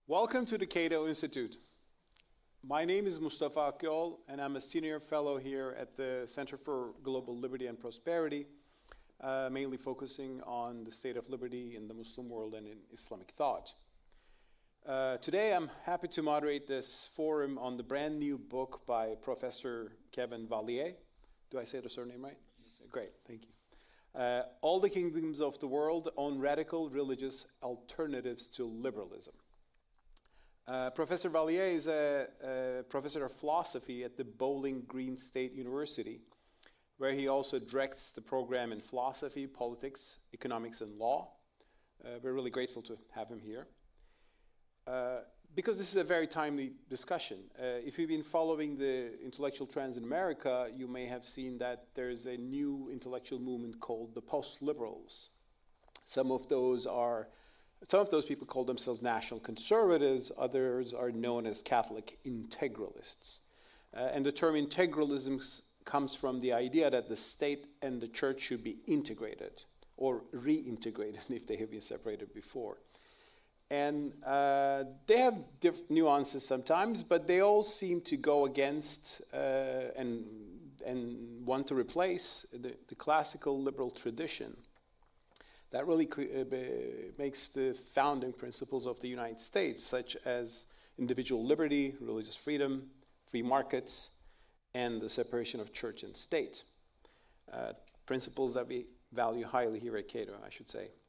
Welcome to the Cato Institute. My name is Mustafa Akyol, and I'm a senior fellow here at the Center for Global Liberty and Prosperity, mainly focusing on the state of liberty in the Muslim world and in Islamic thought. Today, I'm happy to moderate this forum on the brand new book by Professor Kevin Vallier. Do I say the surname right? Yes. Great, thank you. All the Kingdoms of the World on Radical Religious Alternatives to Liberalism. Professor Vallier is a professor of philosophy at the Bowling Green State University, where he also directs the program in philosophy, politics, economics, and law. We're really grateful to have him here. Because this is a very timely discussion. If you've been following the intellectual trends in America, you may have seen that there's a new intellectual movement called the post-liberals. Some of those people call themselves national conservatives, others are known as Catholic integralists. And the term integralism comes from the idea that the state and the church should be integrated or reintegrated if they have been separated before. And they have different nuances sometimes, but they all seem to go against and want to replace the classical liberal tradition that really makes the founding principles of the United States, such as individual liberty, religious freedom, free markets, and the separation of church and state. Principles that we value highly here at Cato, I should say.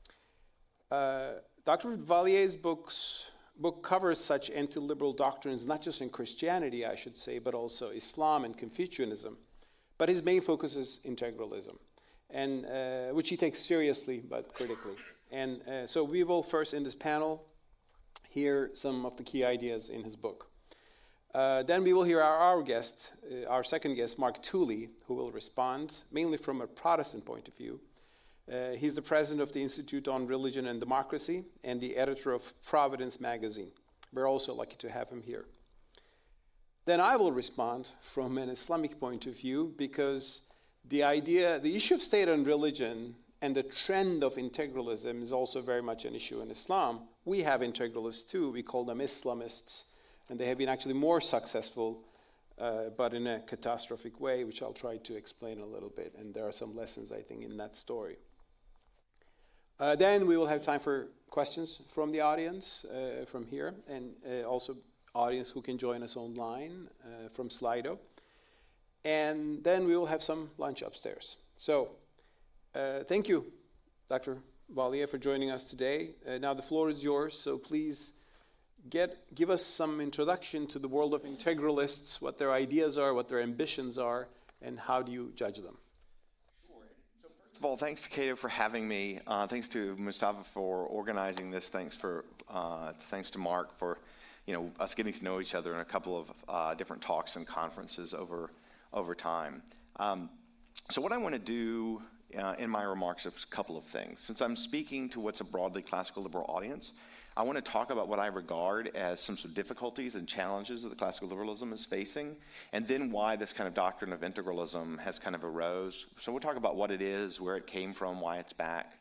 Dr. Vallier's book covers such anti-liberal doctrines, not just in Christianity, I should say, but also Islam and Confucianism. But his main focus is integralism, and which he takes seriously but critically. And so we will first in this panel hear some of the key ideas in his book. Then we will hear our guest, our second guest, Mark Tooley, who will respond mainly from a Protestant point of view. He's the president of the Institute on Religion and Democracy and the editor of Providence Magazine. We're also lucky to have him here. Then I will respond from an Islamic point of view because the issue of state and religion and the trend of integralism is also very much an issue in Islam. We have integralists too. We call them Islamists, and they have been actually more successful, but in a catastrophic way, which I'll try to explain a little bit. And there are some lessons, I think, in that story. Then we will have time for questions from the audience from here, and also audience who can join us online from Slido. And then we will have some lunch upstairs. So thank you, Dr. Vallier, for joining us today. Now the floor is yours, so please give us some introduction to the world of integralists, what their ideas are, what their ambitions are, and how do you judge them? Sure. So first of all, thanks to Cato for having me. Thanks to Mustafa for organizing this. Thanks to Mark for us getting to know each other in a couple of different talks and conferences over time. So what I want to do in my remarks is a couple of things. Since I'm speaking to what's a broadly classical liberal audience, I want to talk about what I regard as some sort of difficulties and challenges that the classical liberalism is facing, and then why this kind of doctrine of integralism has kind of arose. So we'll talk about what it is, where it came from, why it's back.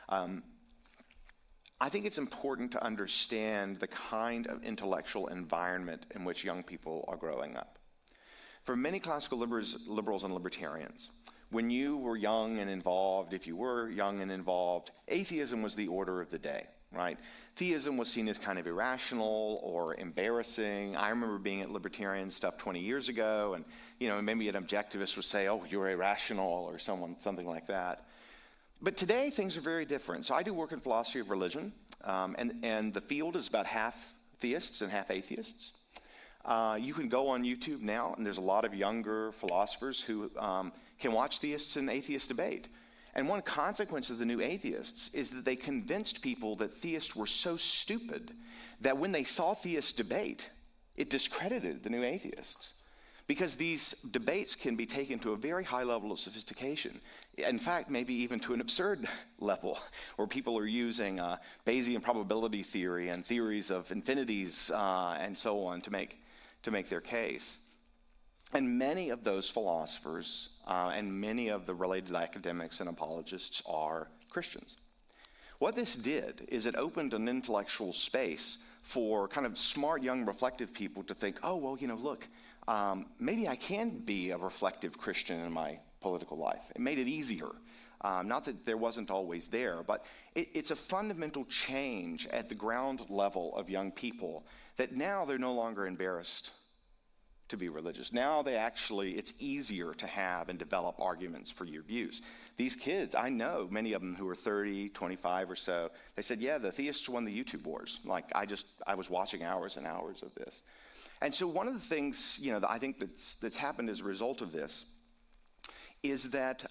I think it's important to understand the kind of intellectual environment in which young people are growing up. For many classical liberals and libertarians, when you were young and involved, if you were young and involved, atheism was the order of the day, right? Theism was seen as kind of irrational or embarrassing. I remember being at libertarian stuff 20 years ago, and maybe an objectivist would say, "Oh, you're irrational," or something like that. But today things are very different. So I do work in philosophy of religion, and the field is about half theists and half atheists. You can go on YouTube now, and there's a lot of younger philosophers who can watch theists and atheists debate. And one consequence of the new atheists is that they convinced people that theists were so stupid that when they saw theists debate, it discredited the new atheists. Because these debates can be taken to a very high level of sophistication. In fact, maybe even to an absurd level, where people are using Bayesian probability theory and theories of infinities and so on to make their case. And many of those philosophers and many of the related academics and apologists are Christians. What this did is it opened an intellectual space for kind of smart, young, reflective people to think, oh, well, look, maybe I can be a reflective Christian in my political life. It made it easier. Not that there wasn't always there, but it's a fundamental change at the ground level of young people that now they're no longer embarrassed to be religious. Now it's easier to have and develop arguments for your views. These kids, I know many of them who are 30, 25 or so, they said, yeah, the theists won the YouTube wars. Like, I was watching hours and hours of this. And so one of the things, that I think that's happened as a result of this is that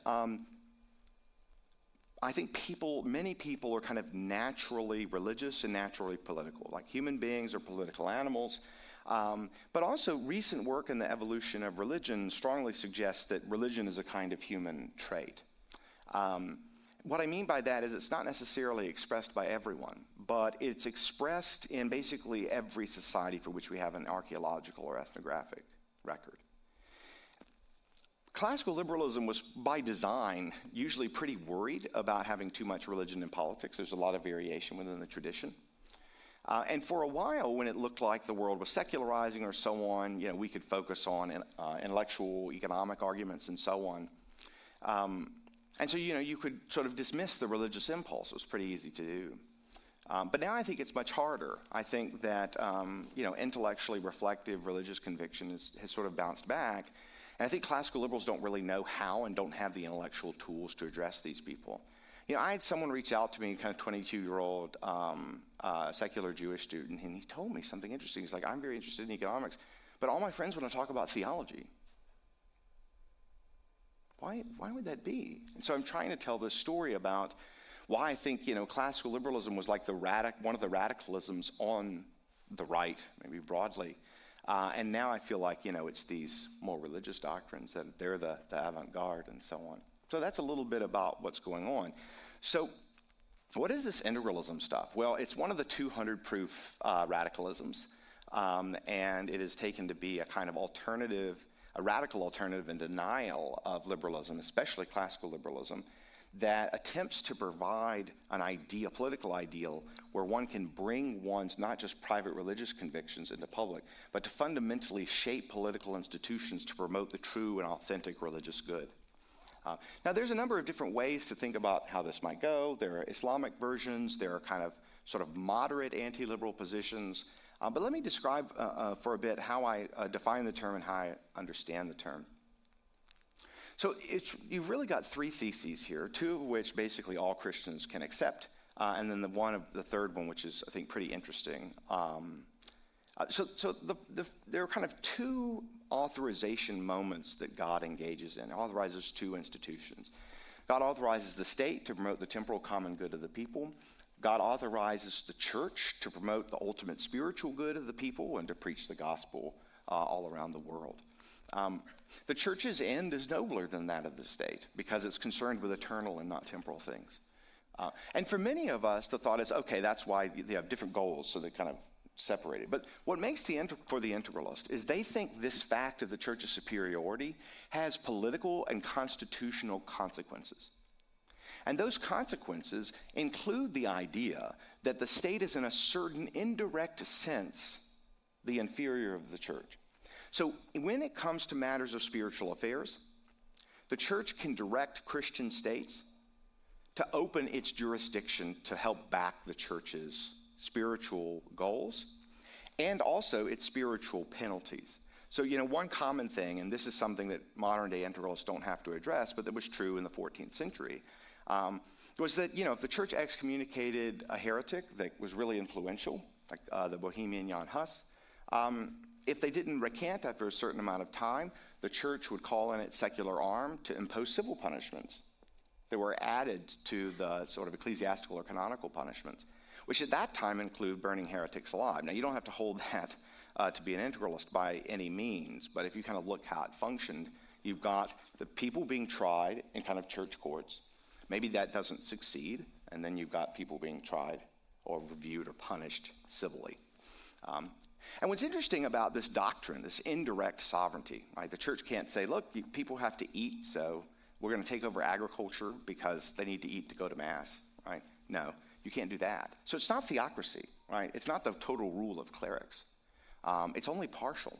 I think many people are kind of naturally religious and naturally political. Like, human beings are political animals. But also recent work in the evolution of religion strongly suggests that religion is a kind of human trait. What I mean by that is it's not necessarily expressed by everyone, but it's expressed in basically every society for which we have an archaeological or ethnographic record. Classical liberalism was, by design, usually pretty worried about having too much religion in politics. There's a lot of variation within the tradition. And for a while, when it looked like the world was secularizing or so on, we could focus on intellectual, economic arguments and so on. And so, you could sort of dismiss the religious impulse. It was pretty easy to do. But now I think it's much harder. I think that, intellectually reflective religious conviction has sort of bounced back. And I think classical liberals don't really know how and don't have the intellectual tools to address these people. I had someone reach out to me, kind of 22-year-old secular Jewish student, and he told me something interesting. He's like, I'm very interested in economics, but all my friends want to talk about theology. Why would that be? And so I'm trying to tell this story about why I think, classical liberalism was like one of the radicalisms on the right, maybe broadly. And now I feel like, it's these more religious doctrines that they're the avant-garde and so on. So that's a little bit about what's going on. So what is this integralism stuff? Well, it's one of the 200-proof radicalisms, and it is taken to be a kind of a radical alternative and denial of liberalism, especially classical liberalism, that attempts to provide an political ideal, where one can bring one's not just private religious convictions into public, but to fundamentally shape political institutions to promote the true and authentic religious good. Now, there's a number of different ways to think about how this might go. There are Islamic versions. There are kind of sort of moderate anti-liberal positions. But let me describe for a bit how I define the term and how I understand the term. So you've really got three theses here, two of which basically all Christians can accept, and then the third one, which is, I think, pretty interesting. So there are kind of two authorization moments that God engages in. He authorizes two institutions. God authorizes the state to promote the temporal common good of the people. God authorizes the church to promote the ultimate spiritual good of the people and to preach the gospel all around the world. The church's end is nobler than that of the state because it's concerned with eternal and not temporal things. And for many of us, the thought is, okay, that's why they have different goals, so they're kind of separated. But what makes for the integralist is they think this fact of the church's superiority has political and constitutional consequences. And those consequences include the idea that the state is in a certain indirect sense the inferior of the church. So when it comes to matters of spiritual affairs, the church can direct Christian states to open its jurisdiction to help back the church's spiritual goals and also its spiritual penalties. So, one common thing, and this is something that modern-day integralists don't have to address, but that was true in the 14th century, was that, if the church excommunicated a heretic that was really influential, like the Bohemian Jan Hus, if they didn't recant after a certain amount of time, the church would call in its secular arm to impose civil punishments that were added to the sort of ecclesiastical or canonical punishments, which at that time include burning heretics alive. Now, you don't have to hold that to be an integralist by any means, but if you kind of look how it functioned, you've got the people being tried in kind of church courts. Maybe that doesn't succeed, and then you've got people being tried or reviewed or punished civilly. And what's interesting about this doctrine, this indirect sovereignty, right? The church can't say, look, people have to eat, so we're going to take over agriculture because they need to eat to go to mass, right? No, you can't do that. So it's not theocracy. right? It's not the total rule of clerics. It's only partial.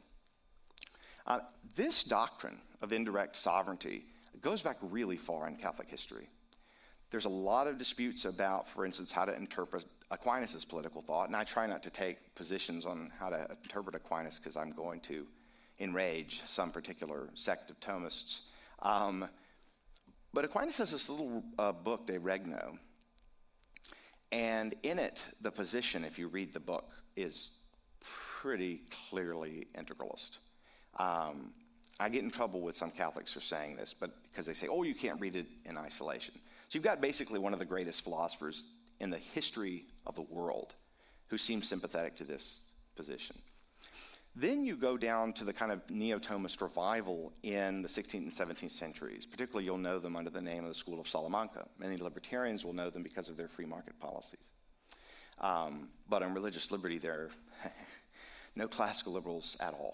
This doctrine of indirect sovereignty goes back really far in Catholic history. There's a lot of disputes about, for instance, how to interpret Aquinas' political thought, and I try not to take positions on how to interpret Aquinas because I'm going to enrage some particular sect of Thomists. But Aquinas has this little book, De Regno, and in it, the position, if you read the book, is pretty clearly integralist. I get in trouble with some Catholics for saying this, but because they say, oh, you can't read it in isolation. So you've got basically one of the greatest philosophers in the history of the world who seems sympathetic to this position. Then you go down to the kind of neo-Thomist revival in the 16th and 17th centuries. Particularly, you'll know them under the name of the School of Salamanca. Many libertarians will know them because of their free market policies. But on religious liberty, there are no classical liberals at all.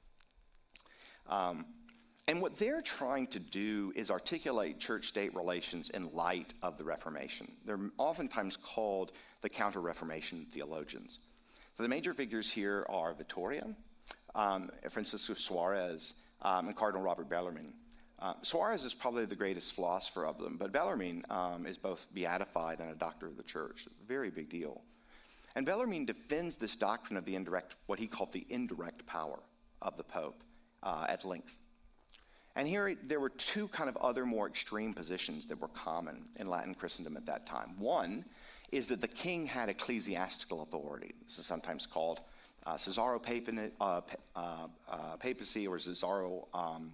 And what they're trying to do is articulate church-state relations in light of the Reformation. They're oftentimes called the Counter-Reformation theologians. So the major figures here are Vittoria, Francisco Suarez, and Cardinal Robert Bellarmine. Suarez is probably the greatest philosopher of them, but Bellarmine is both beatified and a doctor of the church. A very big deal. And Bellarmine defends this doctrine of the indirect, what he called the indirect power of the Pope at length. And here there were two kind of other more extreme positions that were common in Latin Christendom at that time. One is that the king had ecclesiastical authority. This is sometimes called Caesaropapacy or Caesaro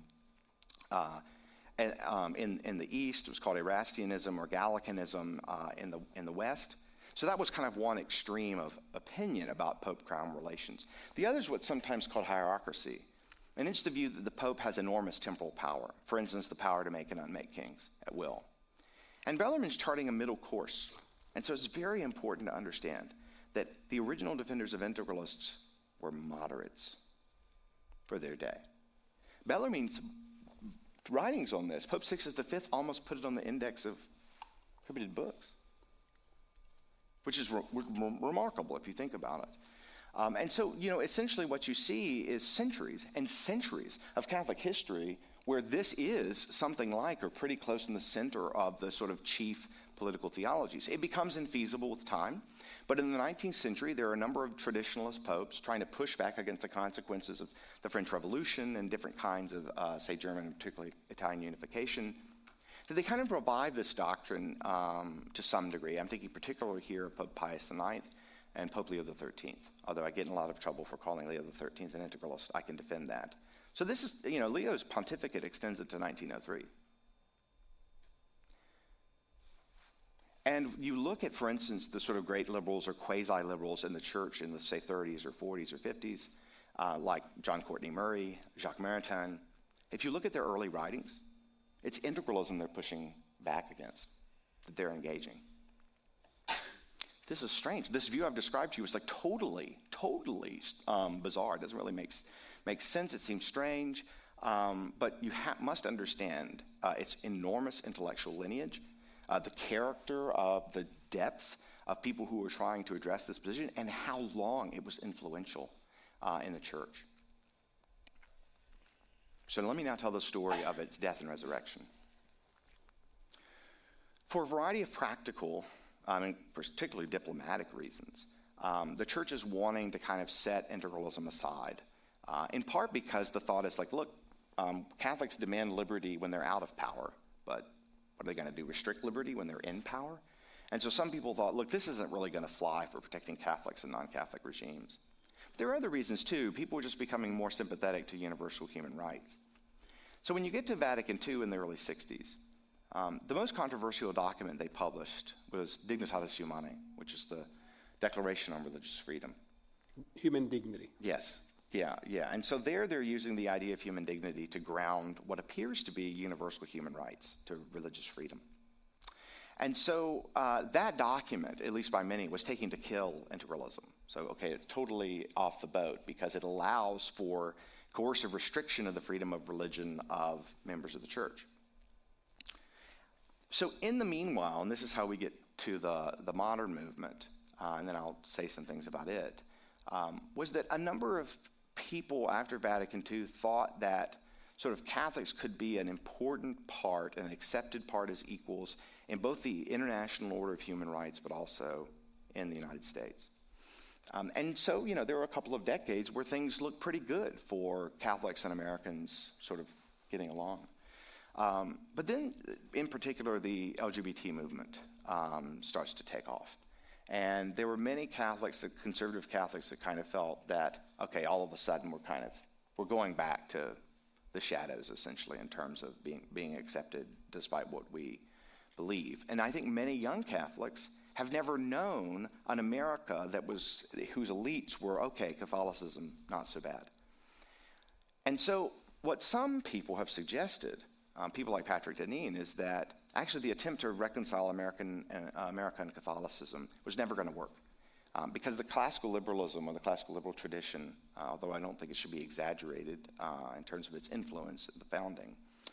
in the East. It was called Erastianism or Gallicanism in the West. So that was kind of one extreme of opinion about Pope-Crown relations. The other is what's sometimes called hierarchy. And it's the view that the Pope has enormous temporal power. For instance, the power to make and unmake kings at will. And Bellarmine's charting a middle course. And so it's very important to understand that the original defenders of integralists were moderates for their day. Bellarmine's writings on this, Pope Sixtus V almost put it on the index of prohibited books, which is remarkable if you think about it. And so, essentially what you see is centuries and centuries of Catholic history where this is something like or pretty close in the center of the sort of chief political theologies. It becomes infeasible with time, but in the 19th century, there are a number of traditionalist popes trying to push back against the consequences of the French Revolution and different kinds of, say, German and particularly Italian unification. That they kind of revive this doctrine to some degree. I'm thinking particularly here of Pope Pius IX and Pope Leo XIII. Although I get in a lot of trouble for calling Leo XIII an integralist, I can defend that. So this is, Leo's pontificate extends it to 1903. And you look at, for instance, the sort of great liberals or quasi-liberals in the church in the, say, 30s or 40s or 50s, like John Courtney Murray, Jacques Maritain. If you look at their early writings, it's integralism they're pushing back against, that they're engaging. This is strange. This view I've described to you is like totally bizarre. It doesn't really make sense. It seems strange. But you must understand its enormous intellectual lineage, the character of the depth of people who were trying to address this position, and how long it was influential in the church. So let me now tell the story of its death and resurrection. For a variety of practical and particularly diplomatic reasons, the church is wanting to kind of set integralism aside, in part because the thought is like, look, Catholics demand liberty when they're out of power, but what are they going to do, restrict liberty when they're in power? And so some people thought, look, this isn't really going to fly for protecting Catholics and non-Catholic regimes. But there are other reasons too. People were just becoming more sympathetic to universal human rights. So when you get to Vatican II in the early 60s, the most controversial document they published was Dignitatis Humanae, which is the Declaration on Religious Freedom. Human dignity. Yes, yeah. And so they're using the idea of human dignity to ground what appears to be universal human rights to religious freedom. And so that document, at least by many, was taking to kill integralism. So, okay, it's totally off the boat because it allows for coercive restriction of the freedom of religion of members of the church. So in the meanwhile, and this is how we get to the modern movement, and then I'll say some things about it, was that a number of people after Vatican II thought that sort of Catholics could be an important part, an accepted part as equals in both the International Order of Human Rights, but also in the United States. And so, there were a couple of decades where things looked pretty good for Catholics and Americans sort of getting along. But then, in particular, the LGBT movement starts to take off. And there were many Catholics, the conservative Catholics, that kind of felt that, okay, all of a sudden we're going back to the shadows, essentially, in terms of being accepted despite what we believe. And I think many young Catholics have never known an America whose elites were, okay, Catholicism, not so bad. And so what some people have suggested, people like Patrick Deneen, is that actually the attempt to reconcile America and Catholicism was never going to work. Because the classical liberalism or the classical liberal tradition, although I don't think it should be exaggerated in terms of its influence at the founding,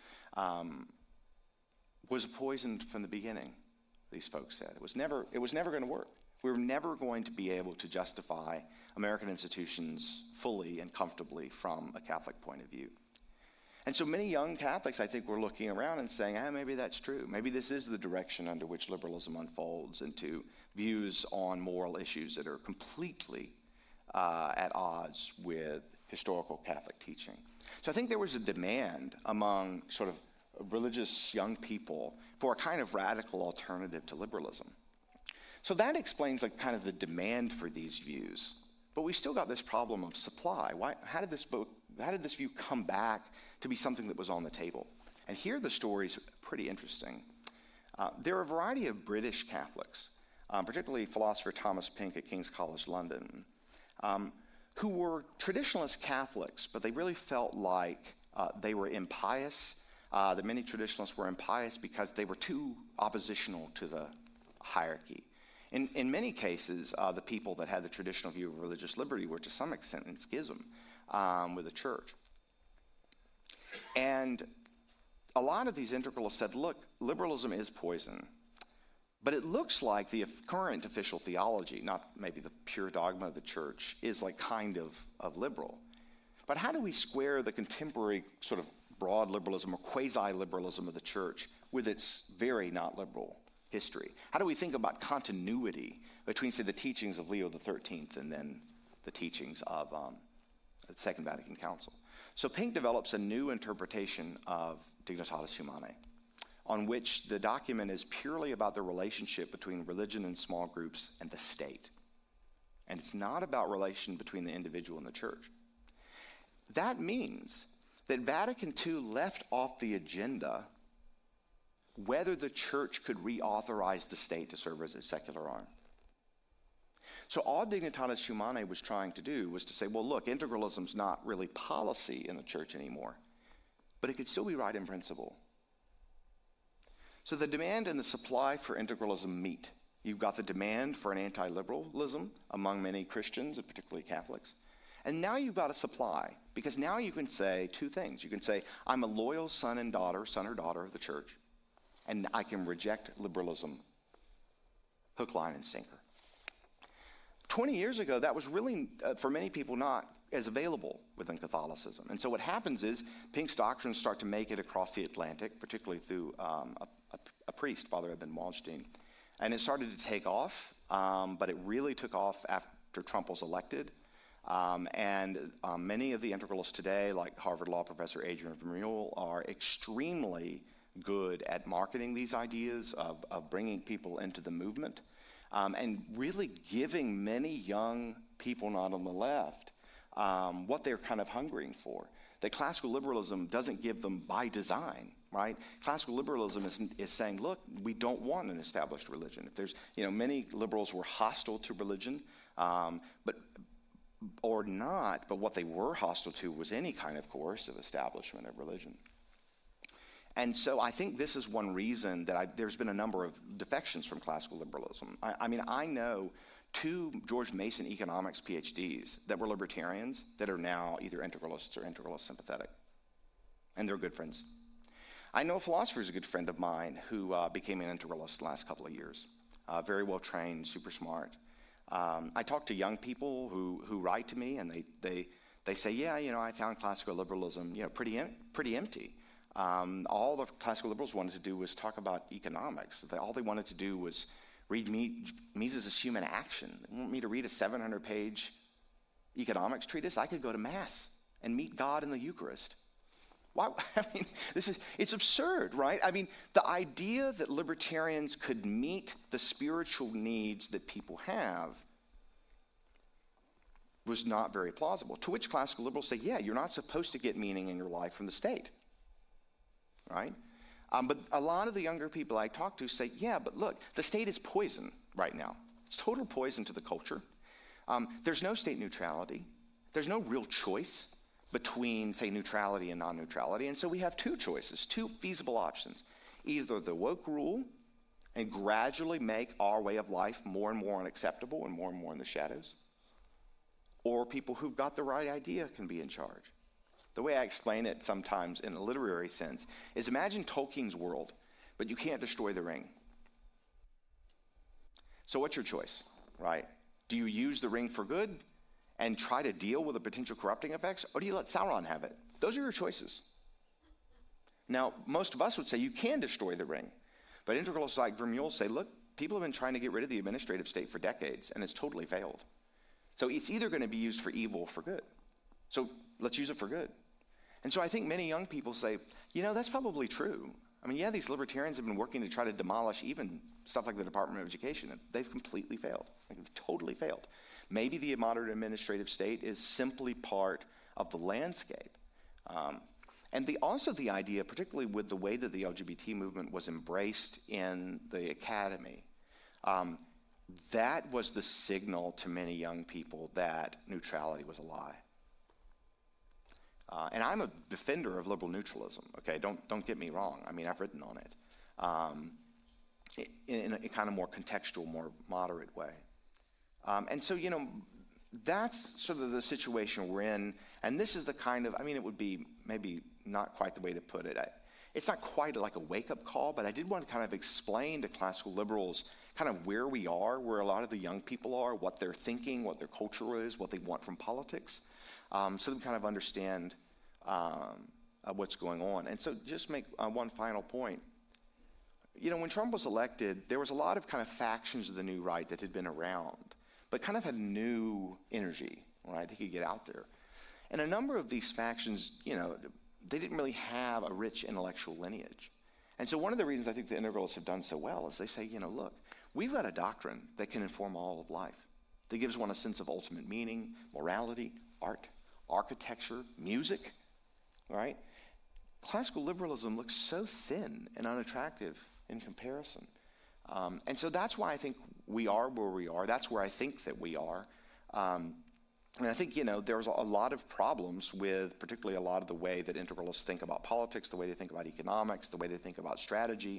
was poisoned from the beginning, these folks said. It was never going to work. We were never going to be able to justify American institutions fully and comfortably from a Catholic point of view. And so many young Catholics, I think, were looking around and saying, maybe that's true. Maybe this is the direction under which liberalism unfolds into views on moral issues that are completely at odds with historical Catholic teaching. So I think there was a demand among sort of religious young people for a kind of radical alternative to liberalism. So that explains kind of the demand for these views. But we still got this problem of supply. How did this view come back to be something that was on the table? And here the story's pretty interesting. There are a variety of British Catholics, particularly philosopher Thomas Pink at King's College London, who were traditionalist Catholics, but they really felt like they were impious, that many traditionalists were impious because they were too oppositional to the hierarchy. In many cases, the people that had the traditional view of religious liberty were to some extent in schism with the church. And a lot of these integralists said, look, liberalism is poison, but it looks like the current official theology, not maybe the pure dogma of the church, is kind of liberal. But how do we square the contemporary sort of broad liberalism or quasi-liberalism of the church with its very not liberal history? How do we think about continuity between, say, the teachings of Leo XIII and then the teachings of the Second Vatican Council? So Pink develops a new interpretation of Dignitatis Humanae, on which the document is purely about the relationship between religion and small groups and the state. And it's not about relation between the individual and the church. That means that Vatican II left off the agenda whether the church could reauthorize the state to serve as a secular arm. So all Dignitatis Humanae was trying to do was to say, well, look, integralism's not really policy in the church anymore, but it could still be right in principle. So the demand and the supply for integralism meet. You've got the demand for an anti-liberalism among many Christians, and particularly Catholics. And now you've got a supply, because now you can say two things. You can say, I'm a loyal son or daughter of the church, and I can reject liberalism, hook, line, and sinker. 20 years ago, that was really, for many people, not as available within Catholicism. And so what happens is Pink's doctrines start to make it across the Atlantic, particularly through a priest, Father Edmund Waldstein. And it started to take off, but it really took off after Trump was elected. And many of the integralists today, like Harvard Law professor Adrian Vermeule, are extremely good at marketing these ideas of bringing people into the movement. And really giving many young people, not on the left, what they're kind of hungering for. That classical liberalism doesn't give them by design, right? Classical liberalism is saying, look, we don't want an established religion. If there's, many liberals were hostile to religion, but what they were hostile to was any kind of coercive establishment of religion. And so I think this is one reason that there's been a number of defections from classical liberalism. I know 2 George Mason economics PhDs that were libertarians that are now either integralists or integralist sympathetic. And they're good friends. I know a philosopher who's a good friend of mine who became an integralist the last couple of years. Very well trained, super smart. I talk to young people who write to me, and they say, yeah, I found classical liberalism, pretty empty. All the classical liberals wanted to do was talk about economics. All they wanted to do was read Mises' Human Action. They want me to read a 700-page economics treatise? I could go to Mass and meet God in the Eucharist. Why? I mean, it's absurd, right? I mean, the idea that libertarians could meet the spiritual needs that people have was not very plausible. To which classical liberals say, yeah, you're not supposed to get meaning in your life from the state, right? But a lot of the younger people I talk to say, yeah, but look, the state is poison right now. It's total poison to the culture. There's no state neutrality. There's no real choice between, say, neutrality and non-neutrality. And so we have two choices, two feasible options. Either the woke rule and gradually make our way of life more and more unacceptable and more in the shadows, or people who've got the right idea can be in charge. The way I explain it sometimes in a literary sense is imagine Tolkien's world, but you can't destroy the ring. So what's your choice, right? Do you use the ring for good and try to deal with the potential corrupting effects, or do you let Sauron have it? Those are your choices. Now, most of us would say you can destroy the ring, but integralists like Vermeulen say, look, people have been trying to get rid of the administrative state for decades, and it's totally failed. So it's either going to be used for evil or for good. So let's use it for good. And so I think many young people say, that's probably true. I mean, yeah, these libertarians have been working to try to demolish even stuff like the Department of Education. They've completely failed. They've totally failed. Maybe the modern administrative state is simply part of the landscape. And also the idea, particularly with the way that the LGBT movement was embraced in the academy, that was the signal to many young people that neutrality was a lie. And I'm a defender of liberal neutralism, okay? Don't get me wrong. I mean, I've written on it in a kind of more contextual, more moderate way. And so, that's sort of the situation we're in. And this is the kind of, it would be maybe not quite the way to put it. It's not quite like a wake-up call, but I did want to kind of explain to classical liberals kind of where we are, where a lot of the young people are, what they're thinking, what their culture is, what they want from politics, so they kind of understand what's going on. And so just make one final point. When Trump was elected, there was a lot of kind of factions of the new right that had been around, but kind of had new energy, right? They could get out there. And a number of these factions, they didn't really have a rich intellectual lineage. And so one of the reasons I think the integralists have done so well is they say, look, we've got a doctrine that can inform all of life, that gives one a sense of ultimate meaning, morality, art, architecture, music, right? Classical liberalism looks so thin and unattractive in comparison. And so that's why I think we are where we are. That's where I think that we are. And I think, there's a lot of problems with particularly a lot of the way that integralists think about politics, the way they think about economics, the way they think about strategy.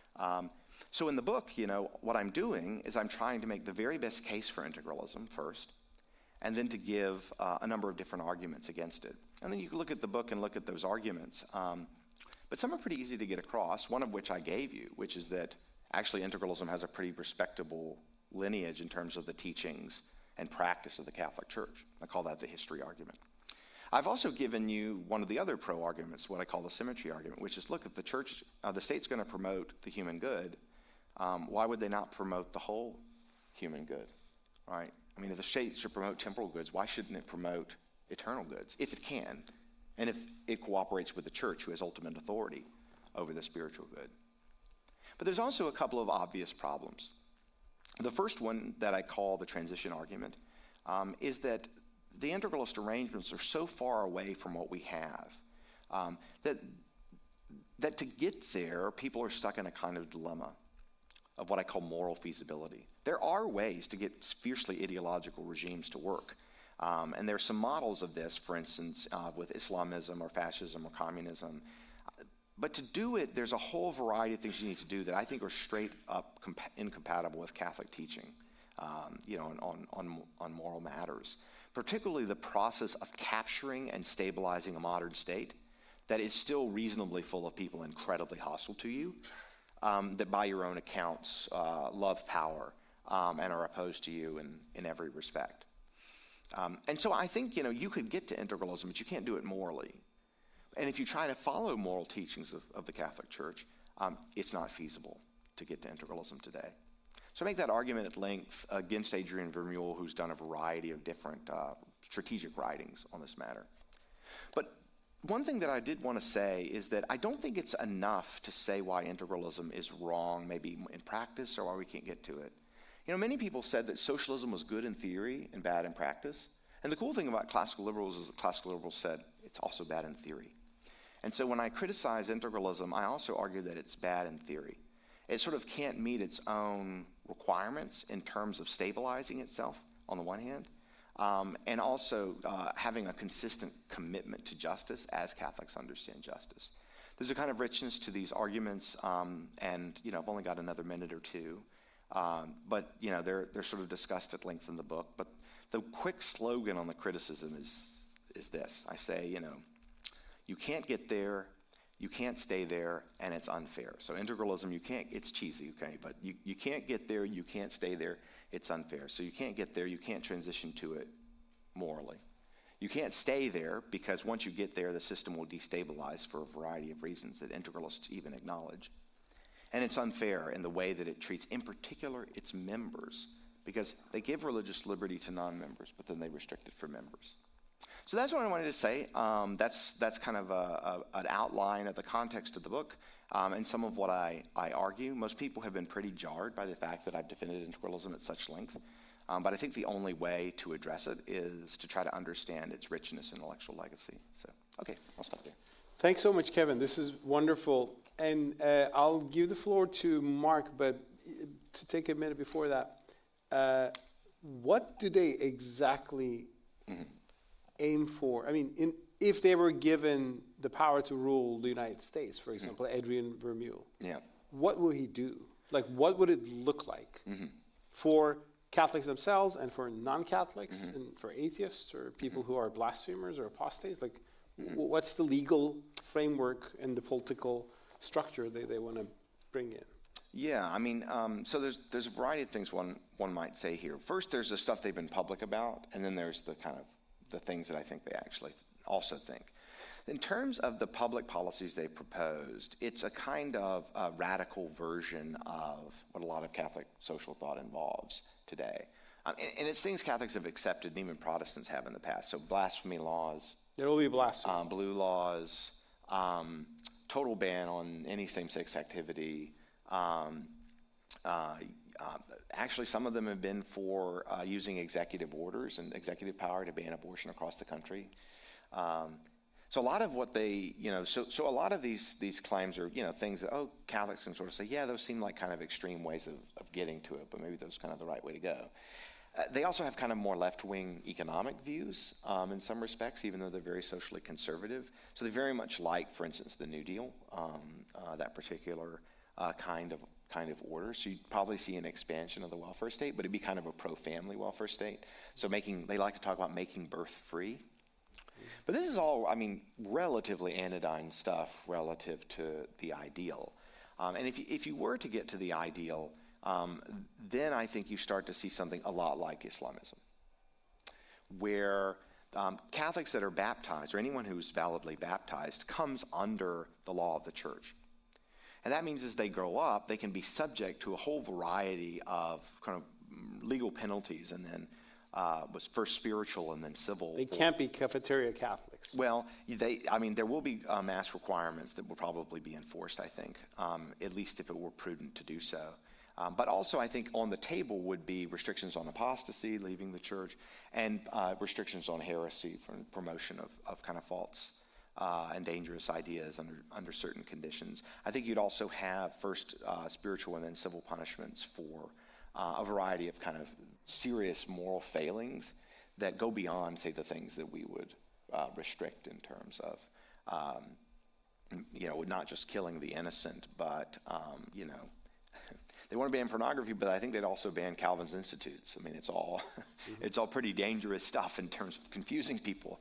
So in the book, what I'm doing is I'm trying to make the very best case for integralism first, and then to give a number of different arguments against it. And then you can look at the book and look at those arguments. But some are pretty easy to get across, one of which I gave you, which is that actually integralism has a pretty respectable lineage in terms of the teachings and practice of the Catholic Church. I call that the history argument. I've also given you one of the other pro-arguments, what I call the symmetry argument, which is, look, if the church, the state's going to promote the human good, why would they not promote the whole human good, right? I mean, if the state should promote temporal goods, why shouldn't it promote eternal goods, if it can, and if it cooperates with the church, who has ultimate authority over the spiritual good? But there's also a couple of obvious problems. The first one that I call the transition argument is that the integralist arrangements are so far away from what we have that to get there, people are stuck in a kind of dilemma of what I call moral feasibility. There are ways to get fiercely ideological regimes to work. And there's some models of this, for instance, with Islamism or fascism or communism. But to do it, there's a whole variety of things you need to do that I think are straight up incompatible with Catholic teaching, on moral matters. Particularly the process of capturing and stabilizing a modern state that is still reasonably full of people incredibly hostile to you, that by your own accounts love power, and are opposed to you in every respect. And so I think, you could get to integralism, but you can't do it morally. And if you try to follow moral teachings of the Catholic Church, it's not feasible to get to integralism today. So I make that argument at length against Adrian Vermeule, who's done a variety of different strategic writings on this matter. But one thing that I did want to say is that I don't think it's enough to say why integralism is wrong, maybe in practice, or why we can't get to it. Many people said that socialism was good in theory and bad in practice. And the cool thing about classical liberals is that classical liberals said it's also bad in theory. And so when I criticize integralism, I also argue that it's bad in theory. It sort of can't meet its own requirements in terms of stabilizing itself, on the one hand, and also having a consistent commitment to justice as Catholics understand justice. There's a kind of richness to these arguments, and I've only got another minute or two. But they're sort of discussed at length in the book. But the quick slogan on the criticism is this. I say, you can't get there, you can't stay there, and it's unfair. So integralism, it's cheesy, okay? But you can't get there, you can't stay there, it's unfair. So you can't get there, you can't transition to it morally. You can't stay there because once you get there, the system will destabilize for a variety of reasons that integralists even acknowledge. And it's unfair in the way that it treats, in particular, its members, because they give religious liberty to non-members, but then they restrict it for members. So that's what I wanted to say. That's kind of an outline of the context of the book and some of what I argue. Most people have been pretty jarred by the fact that I've defended integralism at such length. But I think the only way to address it is to try to understand its richness and intellectual legacy. So, okay, I'll stop there. Thanks so much, Kevin. This is wonderful. And I'll give the floor to Mark, but to take a minute before that, what do they exactly aim for? I mean, if they were given the power to rule the United States, for example, Adrian Vermeule, what would he do? Like, what would it look like for Catholics themselves and for non-Catholics and for atheists or people who are blasphemers or apostates? Like, what's the legal framework and the political structure they want to bring in? Yeah, I mean, so there's a variety of things one might say here. First, there's the stuff they've been public about, and then there's the kind of the things that I think they actually also think. In terms of the public policies they've proposed, it's a kind of a radical version of what a lot of Catholic social thought involves today. And it's things Catholics have accepted, and even Protestants have in the past. So blasphemy laws. There will be blasphemy. Blue laws, total ban on any same-sex activity. Actually, some of them have been for using executive orders and executive power to ban abortion across the country. So a lot of what they, so a lot of these claims are, things that, Catholics can sort of say, yeah, those seem like kind of extreme ways of getting to it, but maybe those are kind of the right way to go. They also have kind of more left-wing economic views in some respects, even though they're very socially conservative. So they very much like, for instance, the New Deal, that particular kind of order. So you'd probably see an expansion of the welfare state, but it'd be kind of a pro-family welfare state. So they like to talk about making birth free. But this is all, relatively anodyne stuff relative to the ideal. And if you were to get to the ideal, then I think you start to see something a lot like Islamism, where Catholics that are baptized, or anyone who's validly baptized, comes under the law of the church. And that means as they grow up, they can be subject to a whole variety of kind of legal penalties, and then was first spiritual and then civil. They can't be cafeteria Catholics. Well, there will be mass requirements that will probably be enforced, I think, at least if it were prudent to do so. But also, I think on the table would be restrictions on apostasy, leaving the church, and restrictions on heresy for promotion of kind of false and dangerous ideas under certain conditions. I think you'd also have first spiritual and then civil punishments for a variety of kind of serious moral failings that go beyond, say, the things that we would restrict in terms of, not just killing the innocent, but, they want to ban pornography, but I think they'd also ban Calvin's Institutes. It's all it's all pretty dangerous stuff in terms of confusing people.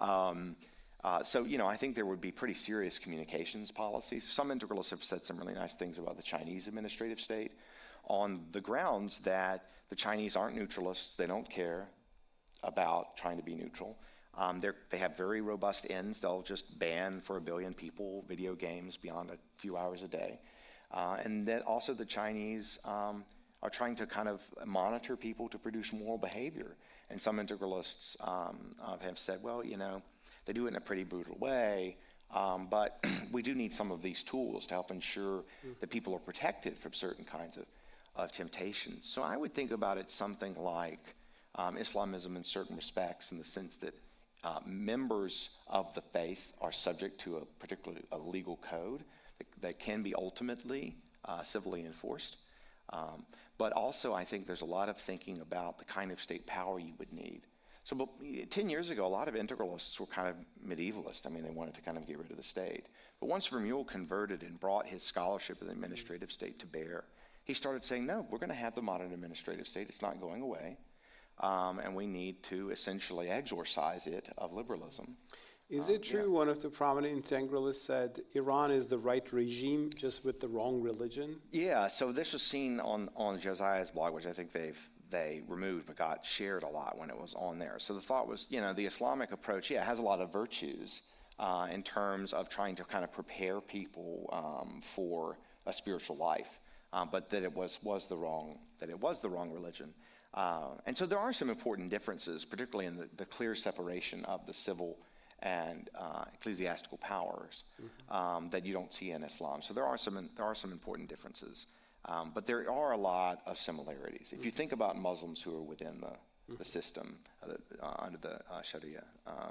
So I think there would be pretty serious communications policies. Some integralists have said some really nice things about the Chinese administrative state on the grounds that The Chinese aren't neutralists. They don't care about trying to be neutral. They have very robust ends. They'll just ban for 1 billion people video games beyond a few hours a day. And then also the Chinese are trying to kind of monitor people to produce moral behavior. And some integralists have said, well, they do it in a pretty brutal way, but we do need some of these tools to help ensure that people are protected from certain kinds of temptations. So I would think about it something like Islamism in certain respects, in the sense that members of the faith are subject to a legal code that can be ultimately civilly enforced. But also I think there's a lot of thinking about the kind of state power you would need. So 10 years ago, a lot of integralists were kind of medievalist. I mean, they wanted to kind of get rid of the state. But once Vermeule converted and brought his scholarship of the administrative state to bear, he started saying, no, we're going to have the modern administrative state. It's not going away. And we need to essentially exorcise it of liberalism. Is it true one of the prominent integralists said Iran is the right regime just with the wrong religion? Yeah, so this was seen on Josiah's blog, which I think they removed but got shared a lot when it was on there. So the thought was, the Islamic approach, has a lot of virtues in terms of trying to kind of prepare people for a spiritual life, but that it was the wrong religion. And so there are some important differences, particularly in the clear separation of the civil and ecclesiastical powers that you don't see in Islam. So there are some important differences, but there are a lot of similarities. If you think about Muslims who are within the system under the Sharia,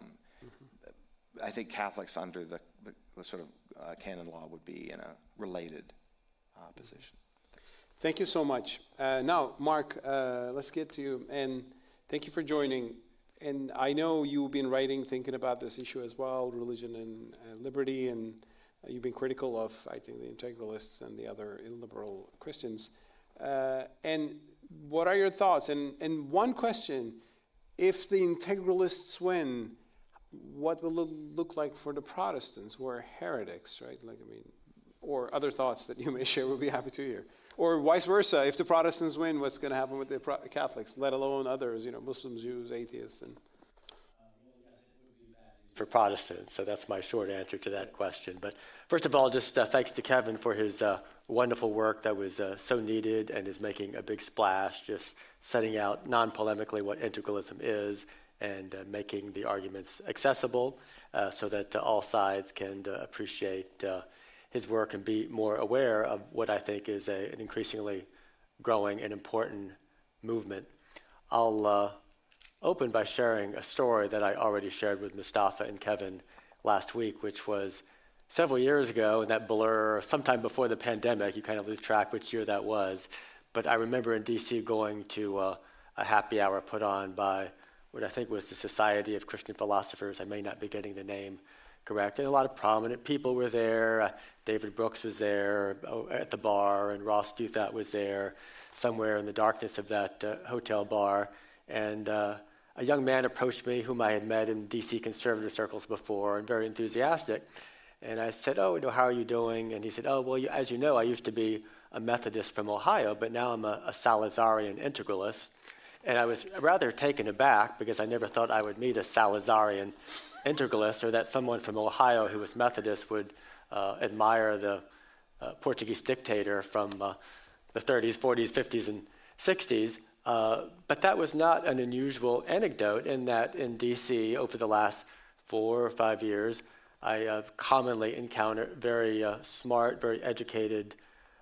I think Catholics under the sort of canon law would be in a related position. Thank you so much. Now, Mark, let's get to you, and thank you for joining. And I know you've been writing, thinking about this issue as well, religion and liberty, and you've been critical of, I think, the integralists and the other illiberal Christians. And what are your thoughts? And one question, if the integralists win, what will it look like for the Protestants who are heretics, right? Or other thoughts that you may share, we'll be happy to hear. Or vice versa, if the Protestants win, what's going to happen with the Catholics, let alone others, Muslims, Jews, atheists? And for Protestants, so that's my short answer to that question. But first of all, just thanks to Kevin for his wonderful work that was so needed and is making a big splash, just setting out non-polemically what integralism is and making the arguments accessible so that all sides can appreciate his work and be more aware of what I think is an increasingly growing and important movement. I'll open by sharing a story that I already shared with Mustafa and Kevin last week, which was several years ago, in that blur, sometime before the pandemic. You kind of lose track which year that was. But I remember in D.C. going to a happy hour put on by what I think was the Society of Christian Philosophers. I may not be getting the name correct. And a lot of prominent people were there. David Brooks was there at the bar, and Ross Douthat was there somewhere in the darkness of that hotel bar. And a young man approached me whom I had met in D.C. conservative circles before, and very enthusiastic. And I said, how are you doing? And he said, well, as you know, I used to be a Methodist from Ohio, but now I'm a Salazarian integralist. And I was rather taken aback because I never thought I would meet a Salazarian integralist, or that someone from Ohio who was Methodist would admire the Portuguese dictator from the 30s, 40s, 50s, and 60s. But that was not an unusual anecdote, in that in D.C. over the last 4 or 5 years, I commonly encounter very smart, very educated,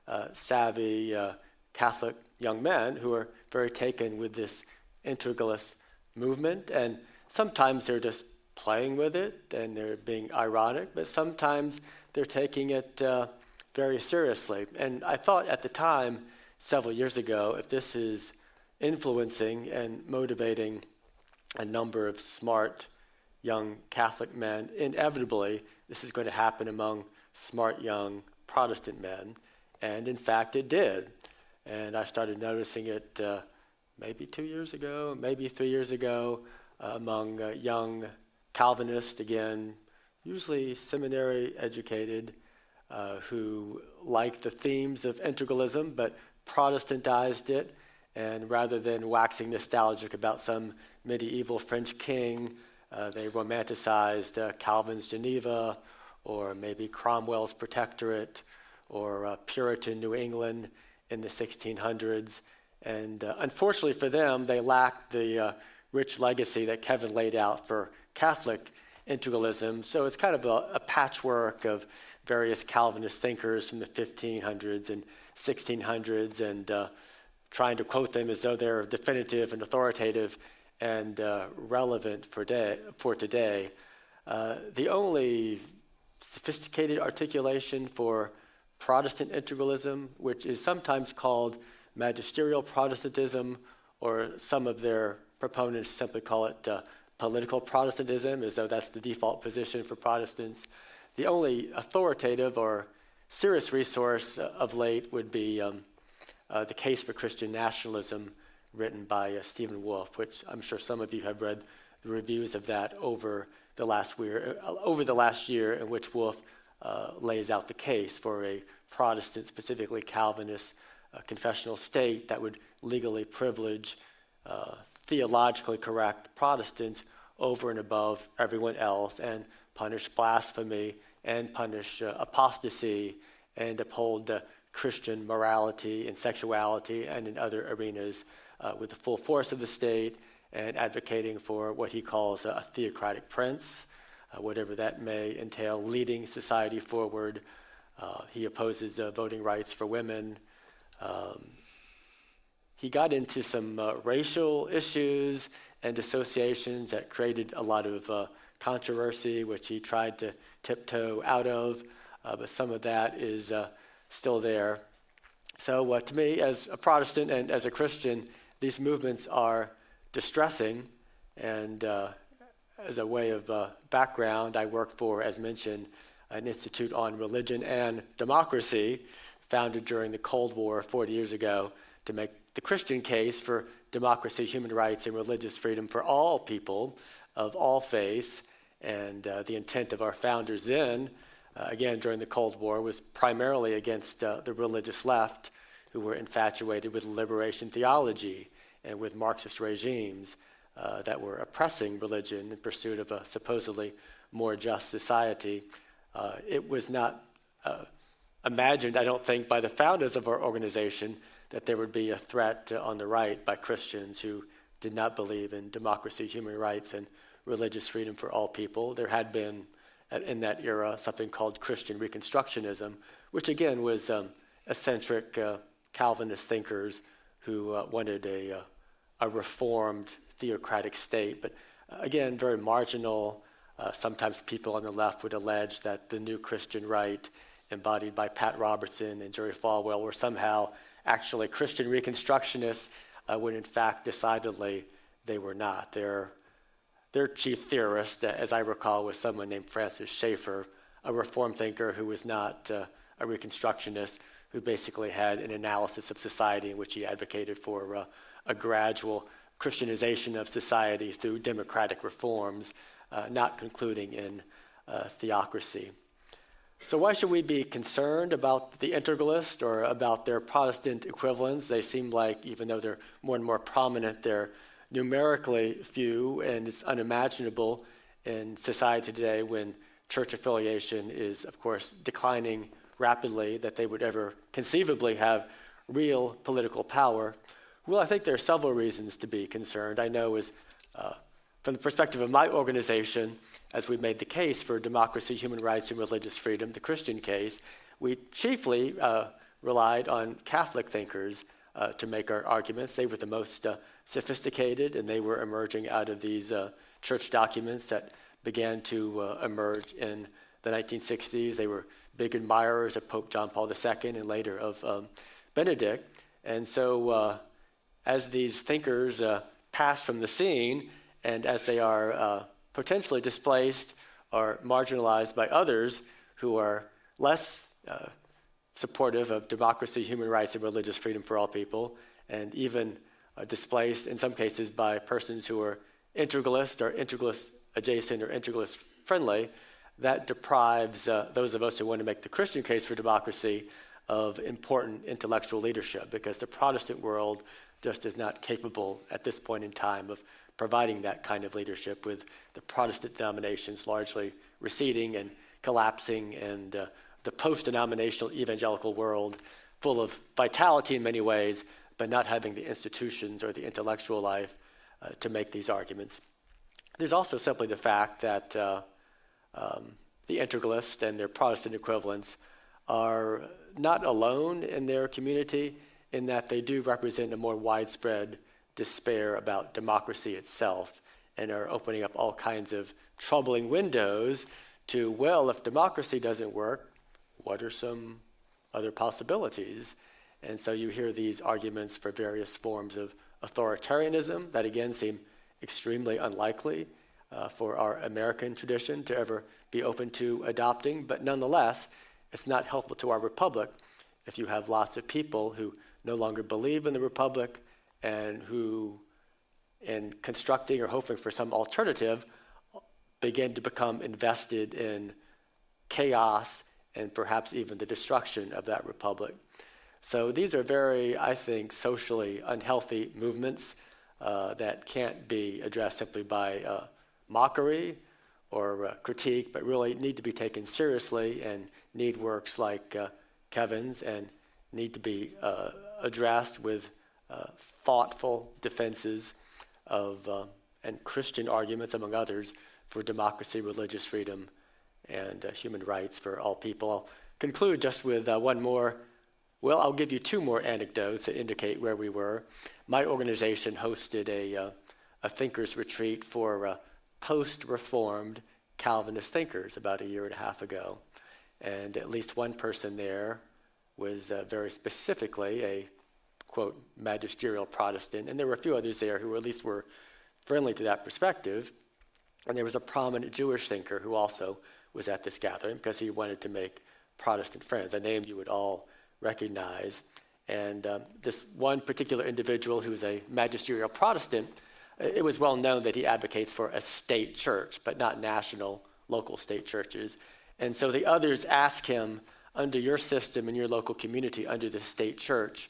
savvy Catholic young men who are very taken with this integralist movement. And sometimes they're just playing with it and they're being ironic, but sometimes they're taking it very seriously. And I thought at the time, several years ago, if this is influencing and motivating a number of smart young Catholic men, inevitably this is going to happen among smart young Protestant men. And in fact, it did. And I started noticing it maybe 2 years ago, maybe 3 years ago, among young Calvinists, again, usually seminary educated, who liked the themes of integralism but Protestantized it And rather than waxing nostalgic about some medieval French king, they romanticized Calvin's Geneva, or maybe Cromwell's Protectorate, or Puritan New England in the 1600s. And unfortunately for them, they lacked the rich legacy that Kevin laid out for Catholic integralism. So it's kind of a patchwork of various Calvinist thinkers from the 1500s and 1600s, and trying to quote them as though they're definitive and authoritative and relevant for today. The only sophisticated articulation for Protestant integralism, which is sometimes called magisterial Protestantism, or some of their proponents simply call it political Protestantism, as though that's the default position for Protestants. The only authoritative or serious resource of late would be The Case for Christian Nationalism, written by Stephen Wolfe, which I'm sure some of you have read the reviews of that over the last year, in which Wolfe lays out the case for a Protestant, specifically Calvinist, confessional state that would legally privilege theologically correct Protestants over and above everyone else, and punish blasphemy and punish apostasy, and uphold Christian morality and sexuality and in other arenas with the full force of the state, and advocating for what he calls a theocratic prince, whatever that may entail, leading society forward. He opposes voting rights for women. He got into some racial issues and associations that created a lot of controversy, which he tried to tiptoe out of, but some of that is still there. So to me, as a Protestant and as a Christian, these movements are distressing. And as a way of background, I work for, as mentioned, an institute on religion and democracy, founded during the Cold War 40 years ago to make the Christian case for democracy, human rights, and religious freedom for all people of all faiths. And the intent of our founders then, again during the Cold War, was primarily against the religious left, who were infatuated with liberation theology and with Marxist regimes that were oppressing religion in pursuit of a supposedly more just society. It was not imagined, I don't think, by the founders of our organization that there would be a threat on the right by Christians who did not believe in democracy, human rights, and religious freedom for all people. There had been, in that era, something called Christian Reconstructionism, which again was eccentric Calvinist thinkers who wanted a reformed theocratic state, but again, very marginal. Sometimes people on the left would allege that the new Christian right, embodied by Pat Robertson and Jerry Falwell, were somehow actually Christian Reconstructionists, when in fact, decidedly, they were not. Their chief theorist, as I recall, was someone named Francis Schaeffer, a reform thinker who was not a Reconstructionist, who basically had an analysis of society in which he advocated for a gradual Christianization of society through democratic reforms, not concluding in theocracy. So why should we be concerned about the integralists or about their Protestant equivalents? They seem like, even though they're more and more prominent, they're numerically few, and it's unimaginable in society today, when church affiliation is, of course, declining rapidly, that they would ever conceivably have real political power. Well, I think there are several reasons to be concerned. I know from the perspective of my organization, as we made the case for democracy, human rights, and religious freedom, the Christian case, we chiefly relied on Catholic thinkers to make our arguments. They were the most sophisticated, and they were emerging out of these church documents that began to emerge in the 1960s. They were big admirers of Pope John Paul II and later of Benedict. And so as these thinkers pass from the scene, and as they are potentially displaced or marginalized by others who are less supportive of democracy, human rights, and religious freedom for all people, and even displaced in some cases by persons who are integralist or integralist adjacent or integralist friendly, that deprives those of us who want to make the Christian case for democracy of important intellectual leadership, because the Protestant world just is not capable at this point in time of providing that kind of leadership, with the Protestant denominations largely receding and collapsing, and the post-denominational evangelical world full of vitality in many ways, but not having the institutions or the intellectual life to make these arguments. There's also simply the fact that the integralists and their Protestant equivalents are not alone in their community, in that they do represent a more widespread despair about democracy itself, and are opening up all kinds of troubling windows to, well, if democracy doesn't work, what are some other possibilities? And so you hear these arguments for various forms of authoritarianism that, again, seem extremely unlikely for our American tradition to ever be open to adopting. But nonetheless, it's not helpful to our republic if you have lots of people who no longer believe in the republic and who, in constructing or hoping for some alternative, begin to become invested in chaos and perhaps even the destruction of that republic. So these are very, I think, socially unhealthy movements that can't be addressed simply by mockery or critique, but really need to be taken seriously and need works like Kevin's, and need to be addressed with thoughtful defenses of and Christian arguments, among others, for democracy, religious freedom, and human rights for all people. I'll conclude just with one more. Well, I'll give you two more anecdotes that indicate where we were. My organization hosted a thinkers retreat for post-Reformed Calvinist thinkers about a year and a half ago. And at least one person there was very specifically a, quote, magisterial Protestant. And there were a few others there who at least were friendly to that perspective. And there was a prominent Jewish thinker who also was at this gathering because he wanted to make Protestant friends, a name you would all recognize. And this one particular individual who was a magisterial Protestant, it was well known that he advocates for a state church, but not national, local state churches. And so the others asked him, under your system in your local community, under the state church,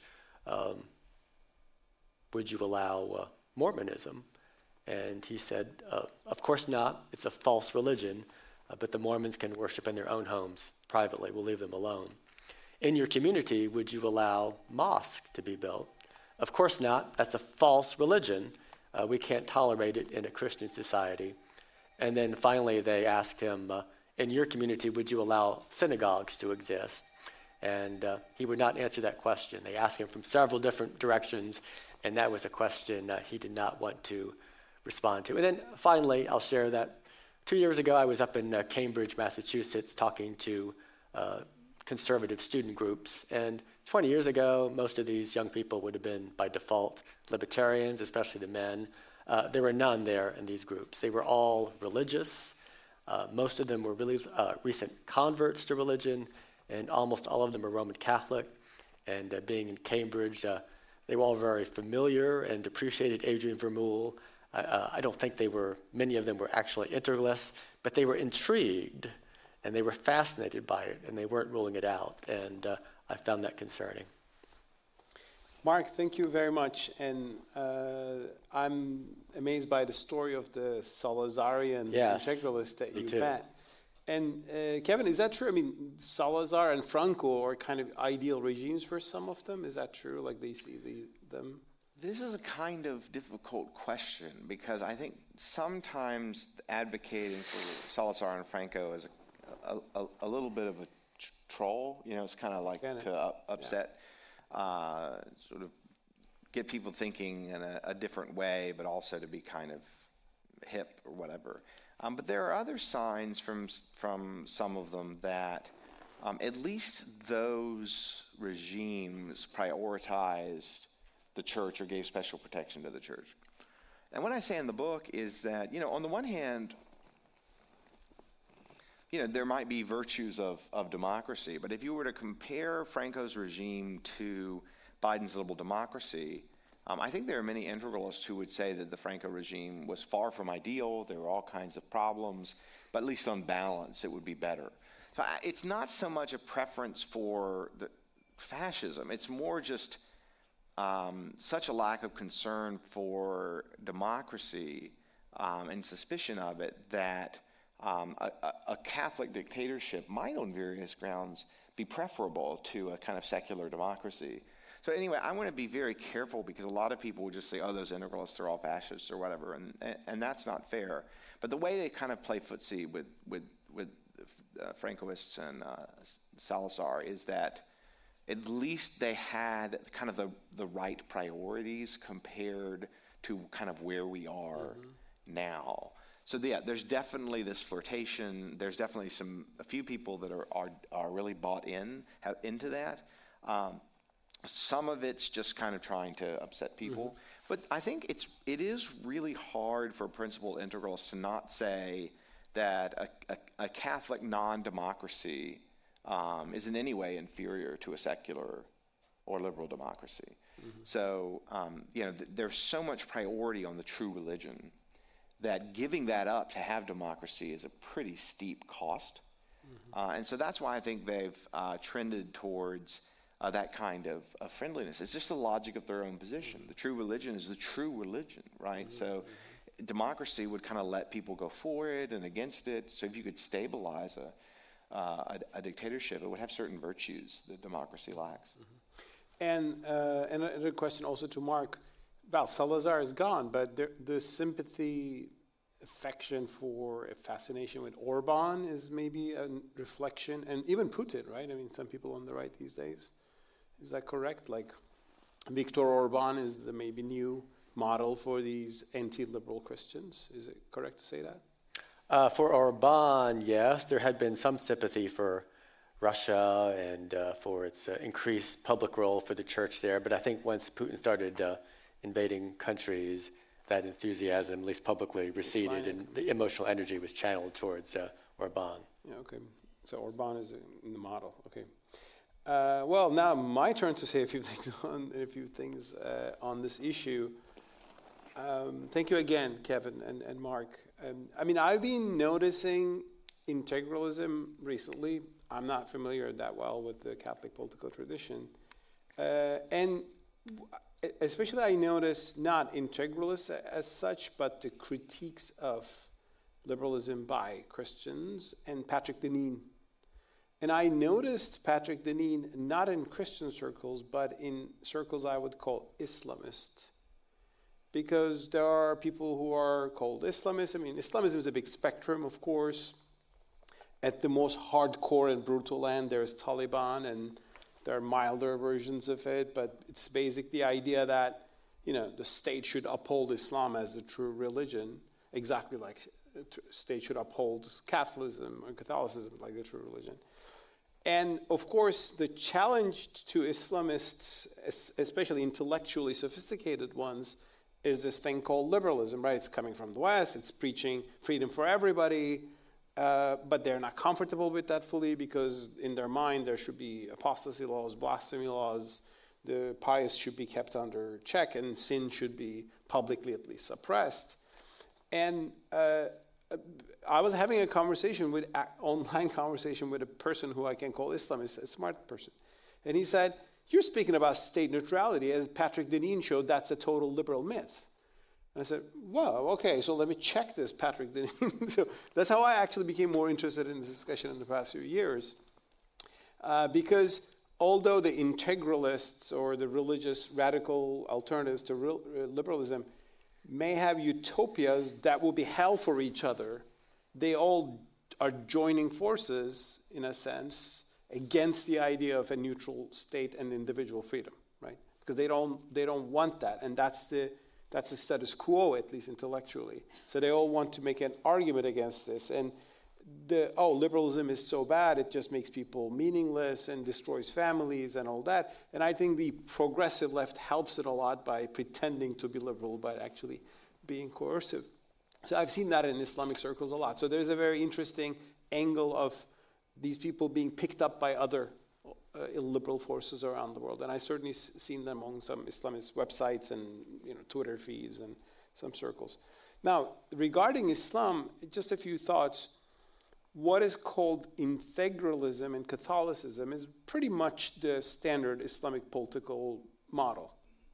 would you allow Mormonism? And he said, of course not. It's a false religion, but the Mormons can worship in their own homes privately. We'll leave them alone. In your community, would you allow mosque to be built? Of course not. That's a false religion. We can't tolerate it in a Christian society. And then finally they asked him, in your community, would you allow synagogues to exist? And he would not answer that question. They asked him from several different directions, and that was a question he did not want to respond to. And then finally, I'll share that 2 years ago, I was up in Cambridge, Massachusetts, talking to conservative student groups. And 20 years ago, most of these young people would have been, by default, libertarians, especially the men. There were none there in these groups. They were all religious. Most of them were really recent converts to religion, and almost all of them were Roman Catholic. And being in Cambridge, they were all very familiar and appreciated Adrian Vermeule. I don't think many of them were actually integralists, but they were intrigued and they were fascinated by it, and they weren't ruling it out. And I found that concerning. Mark, thank you very much. And I'm amazed by the story of the Salazarian integralist that you met. And Kevin, is that true? I mean, Salazar and Franco are kind of ideal regimes for some of them. Is that true? Like they see them? This is a kind of difficult question, because I think sometimes advocating for Salazar and Franco is a little bit of a troll. You know, it's kind of like to upset, sort of get people thinking in a different way, but also to be kind of hip or whatever. But there are other signs from some of them that at least those regimes prioritized the church or gave special protection to the church. And what I say in the book is that, on the one hand, there might be virtues of democracy, but if you were to compare Franco's regime to Biden's liberal democracy, I think there are many integralists who would say that the Franco regime was far from ideal. There were all kinds of problems, but at least on balance, it would be better. So it's not so much a preference for the fascism. It's more just such a lack of concern for democracy and suspicion of it that a Catholic dictatorship might on various grounds be preferable to a kind of secular democracy. So anyway, I want to be very careful because a lot of people will just say, oh, those integralists are all fascists or whatever, and that's not fair. But the way they kind of play footsie with Francoists and Salazar is that at least they had kind of the right priorities compared to kind of where we are now. So yeah, there's definitely this flirtation. There's definitely a few people that are really bought into that. Some of it's just kind of trying to upset people. But I think it is really hard for principled integralists to not say that a Catholic non-democracy is in any way inferior to a secular or liberal democracy. So, there's so much priority on the true religion that giving that up to have democracy is a pretty steep cost. And so that's why I think they've trended towards that kind of friendliness. It's just the logic of their own position. The true religion is the true religion, right? So democracy would kind of let people go for it and against it. So if you could stabilize a dictatorship, it would have certain virtues that democracy lacks. And another question also to Mark. Well, Salazar is gone, but the sympathy, affection for, a fascination with Orban is maybe a reflection, and even Putin, right? I mean, some people on the right these days. Is that correct? Like, Viktor Orban is the maybe new model for these anti-liberal Christians. Is it correct to say that? For Orban, yes. There had been some sympathy for Russia and for its increased public role for the church there. But I think once Putin started invading countries, that enthusiasm, at least publicly, receded, and the emotional energy was channeled towards Orban. Yeah, okay. So Orban is in the model. Okay. Well, now my turn to say a few things on this issue. Thank you again, Kevin and Mark. I mean, I've been noticing integralism recently. I'm not familiar that well with the Catholic political tradition. And especially I notice not integralists as such, but the critiques of liberalism by Christians and Patrick Deneen. And I noticed Patrick Deneen not in Christian circles, but in circles I would call Islamist. Because there are people who are called Islamists. I mean, Islamism is a big spectrum, of course. At the most hardcore and brutal end, there's Taliban, and there are milder versions of it. But it's basically the idea that, the state should uphold Islam as the true religion, exactly like the state should uphold Catholicism or Catholicism like the true religion. And, of course, the challenge to Islamists, especially intellectually sophisticated ones, is this thing called liberalism, right? It's coming from the West. It's preaching freedom for everybody, but they're not comfortable with that fully because in their mind there should be apostasy laws, blasphemy laws. The pious should be kept under check, and sin should be publicly at least suppressed. And I was having online conversation with a person who I can call Islamist, a smart person. And he said, you're speaking about state neutrality. As Patrick Deneen showed, that's a total liberal myth. And I said, well, okay, so let me check this, Patrick Deneen. So that's how I actually became more interested in this discussion in the past few years. Because although the integralists or the religious radical alternatives to liberalism may have utopias that will be hell for each other, they all are joining forces, in a sense, against the idea of a neutral state and individual freedom, right? Because they don't want that, and that's the status quo, at least intellectually. So they all want to make an argument against this, and liberalism is so bad, it just makes people meaningless and destroys families and all that. And I think the progressive left helps it a lot by pretending to be liberal, but actually being coercive. So I've seen that in Islamic circles a lot. So there's a very interesting angle of these people being picked up by other illiberal forces around the world. And I've certainly seen them on some Islamist websites and Twitter feeds and some circles. Now, regarding Islam, just a few thoughts. What is called integralism in Catholicism is pretty much the standard Islamic political model.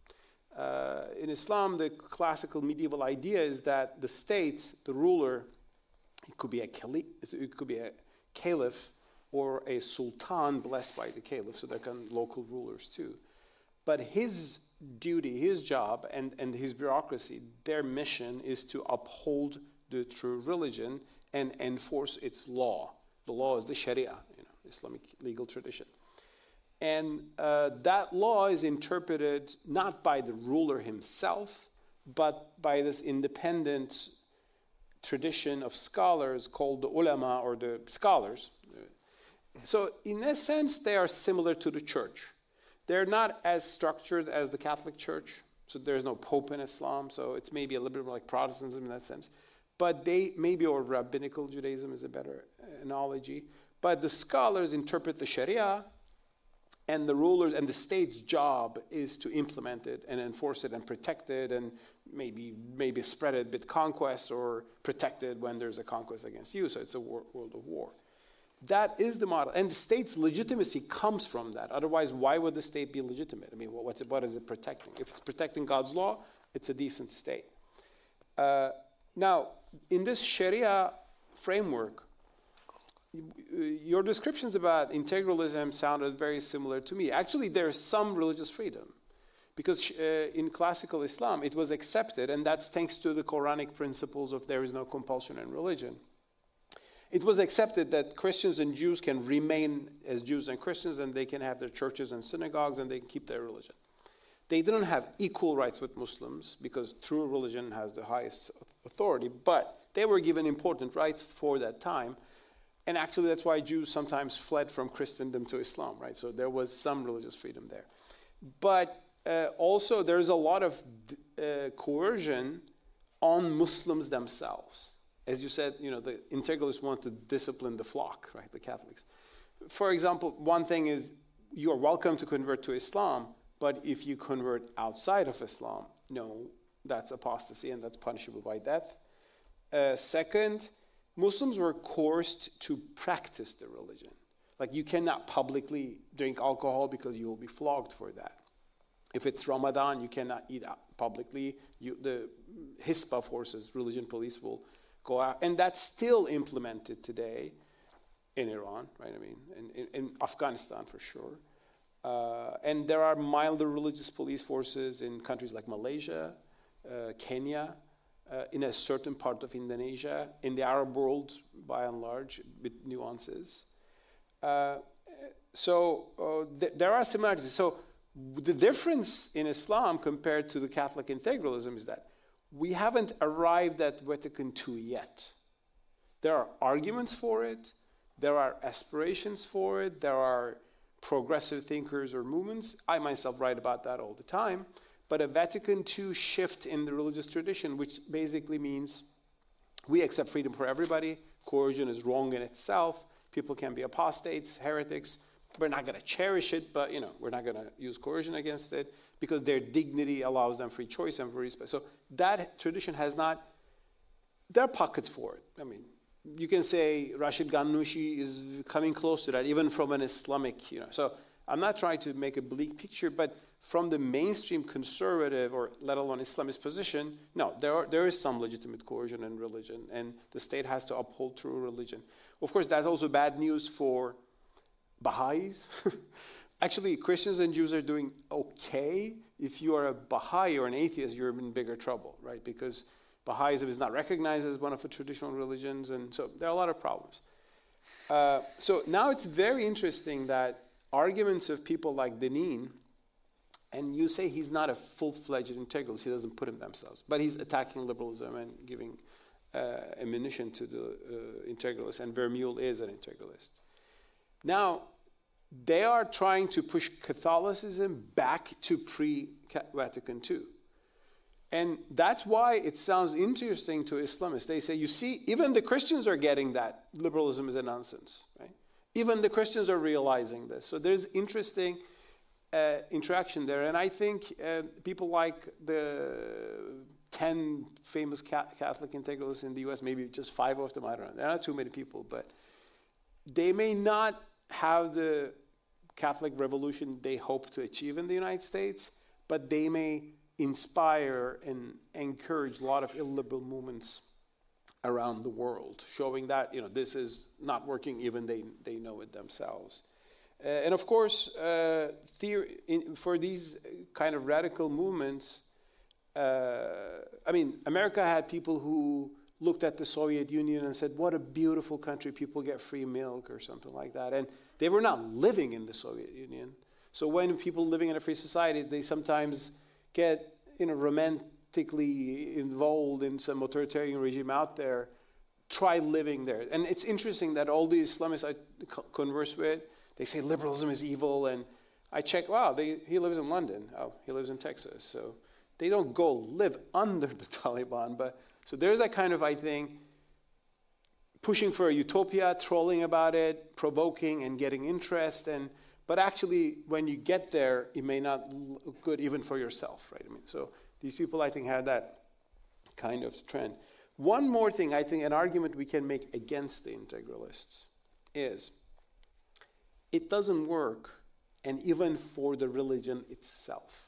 In Islam, the classical medieval idea is that the state, the ruler, it could be a caliph or a sultan blessed by the caliph, so there can local rulers too. But his duty, his job, and his bureaucracy, their mission is to uphold the true religion and enforce its law. The law is the Sharia, Islamic legal tradition. And that law is interpreted not by the ruler himself, but by this independent tradition of scholars called the ulama, or the scholars. So in a sense, they are similar to the church. They're not as structured as the Catholic Church, so there's no pope in Islam, so it's maybe a little bit more like Protestantism in that sense. But they, maybe, or rabbinical Judaism is a better analogy, but the scholars interpret the Sharia, and the rulers and the state's job is to implement it and enforce it and protect it, and maybe spread it with conquest or protect it when there's a conquest against you. So it's a world of war. That is the model. And the state's legitimacy comes from that. Otherwise, why would the state be legitimate? I mean, what is it protecting? If it's protecting God's law, it's a decent state. Now, in this Sharia framework, your descriptions about integralism sounded very similar to me. Actually, there's some religious freedom. Because in classical Islam, it was accepted, and that's thanks to the Quranic principles of there is no compulsion in religion. It was accepted that Christians and Jews can remain as Jews and Christians, and they can have their churches and synagogues, and they can keep their religion. They didn't have equal rights with Muslims, because true religion has the highest authority, but they were given important rights for that time. And actually, that's why Jews sometimes fled from Christendom to Islam, right? So there was some religious freedom there. But also, there's a lot of coercion on Muslims themselves. As you said, the integralists want to discipline the flock, right, the Catholics. For example, one thing is you are welcome to convert to Islam, but if you convert outside of Islam, no, that's apostasy and that's punishable by death. Second, Muslims were coerced to practice the religion. Like, you cannot publicly drink alcohol because you will be flogged for that. If it's Ramadan, you cannot eat publicly. The Hisba forces, religion police, will go out. And that's still implemented today in Iran, right? I mean, in Afghanistan for sure. And there are milder religious police forces in countries like Malaysia, Kenya, in a certain part of Indonesia, in the Arab world by and large, with nuances. There are similarities. So the difference in Islam compared to the Catholic integralism is that we haven't arrived at Vatican II yet. There are arguments for it, there are aspirations for it, there are progressive thinkers or movements. I myself write about that all the time. But a Vatican II shift in the religious tradition, which basically means we accept freedom for everybody, coercion is wrong in itself, people can be apostates, heretics, we're not going to cherish it, but we're not going to use coercion against it because their dignity allows them free choice and free respect. So that tradition has not, there are pockets for it. I mean, you can say Rashid Ghannouchi is coming close to that, even from an Islamic, So I'm not trying to make a bleak picture, but from the mainstream conservative or let alone Islamist position, no, there is some legitimate coercion in religion, and the state has to uphold true religion. Of course, that's also bad news for Baha'is. Actually, Christians and Jews are doing okay. If you are a Baha'i or an atheist, you're in bigger trouble, right? Because Baha'ism is not recognized as one of the traditional religions, and so there are a lot of problems. So now it's very interesting that arguments of people like Deneen, and you say he's not a full-fledged integralist, he doesn't put him themselves, but he's attacking liberalism and giving ammunition to the integralists, and Vermeule is an integralist. Now, they are trying to push Catholicism back to pre-Vatican II. And that's why it sounds interesting to Islamists. They say, you see, even the Christians are getting that liberalism is a nonsense, right? Even the Christians are realizing this. So there's interesting interaction there. And I think people like the 10 famous Catholic integralists in the US, maybe just 5 of them, I don't know. There are not too many people, but they may not have the Catholic revolution they hope to achieve in the United States, but they may inspire and encourage a lot of illiberal movements around the world, showing that this is not working, even they know it themselves. And of course, for these kind of radical movements, America had people who looked at the Soviet Union and said, what a beautiful country, people get free milk or something like that. And they were not living in the Soviet Union. So when people living in a free society, they sometimes get romantically involved in some authoritarian regime out there, try living there. And it's interesting that all the Islamists I converse with, they say liberalism is evil. And I check, wow, he lives in London. Oh, he lives in Texas. So they don't go live under the Taliban. So there's that kind of, I think, pushing for a utopia, trolling about it, provoking and getting interest. But actually, when you get there, it may not look good even for yourself, right? So these people, I think, had that kind of trend. One more thing, I think, an argument we can make against the integralists is it doesn't work, and even for the religion itself.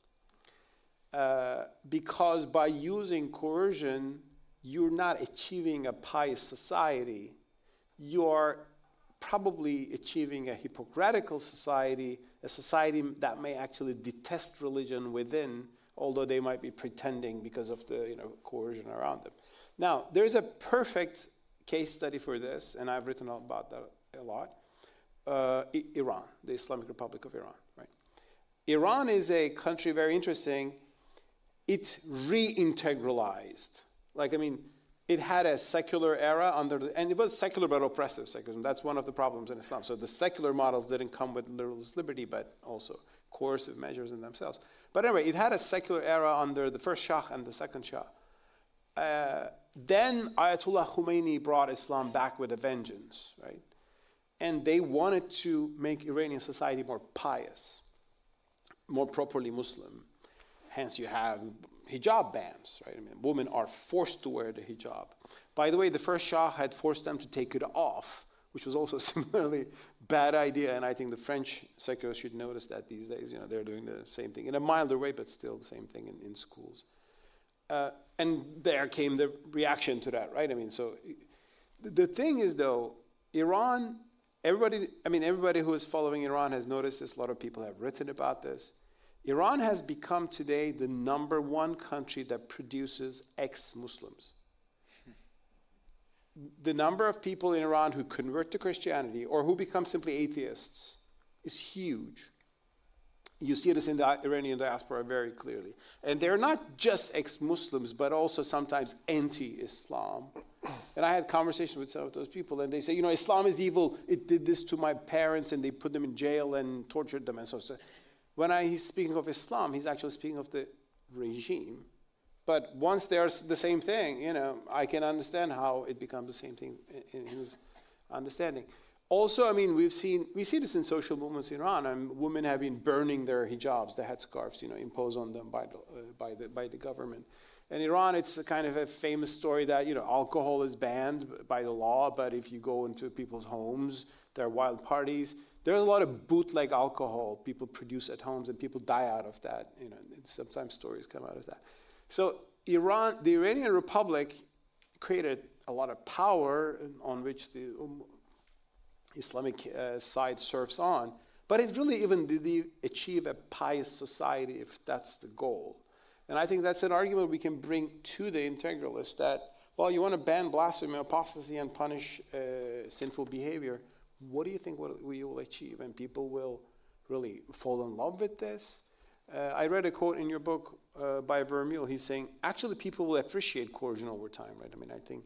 Because by using coercion, you're not achieving a pious society. You are probably achieving a hypocritical society, a society that may actually detest religion within, although they might be pretending because of the coercion around them. Now, there's a perfect case study for this, and I've written about that a lot. Iran, the Islamic Republic of Iran, right? Iran is a country very interesting. It's reintegralized. It had a secular era and it was secular but oppressive secularism. That's one of the problems in Islam. So the secular models didn't come with liberty, but also coercive measures in themselves. But anyway, it had a secular era under the first Shah and the second Shah. Then Ayatollah Khomeini brought Islam back with a vengeance, right? And they wanted to make Iranian society more pious, more properly Muslim. Hence, you have hijab bans, right? Women are forced to wear the hijab. By the way, the first Shah had forced them to take it off, which was also a similarly bad idea. And I think the French secularists should notice that these days, they're doing the same thing in a milder way, but still the same thing in schools. And there came the reaction to that, right? So the thing is, though, Iran, everybody who is following Iran has noticed this. A lot of people have written about this. Iran has become today the #1 country that produces ex-Muslims. The number of people in Iran who convert to Christianity or who become simply atheists is huge. You see this in the Iranian diaspora very clearly. And they're not just ex-Muslims, but also sometimes anti-Islam. And I had conversations with some of those people, and they say, Islam is evil. It did this to my parents, and they put them in jail and tortured them, and so on. When he's speaking of Islam, he's actually speaking of the regime. But once there's the same thing, I can understand how it becomes the same thing in his understanding. Also, we see this in social movements in Iran. Women have been burning their hijabs, the headscarves, imposed on them by the government. In Iran, it's a kind of a famous story that alcohol is banned by the law, but if you go into people's homes, there are wild parties. There's a lot of bootleg alcohol people produce at homes, and people die out of that. Sometimes stories come out of that. So the Iranian Republic created a lot of power on which the Islamic side surfs on, but it really even did achieve a pious society if that's the goal. And I think that's an argument we can bring to the integralists that, you want to ban blasphemy, apostasy, and punish sinful behavior. What do you think we will achieve? And people will really fall in love with this? I read a quote in your book by Vermeil. He's saying, actually, people will appreciate coercion over time, right? I think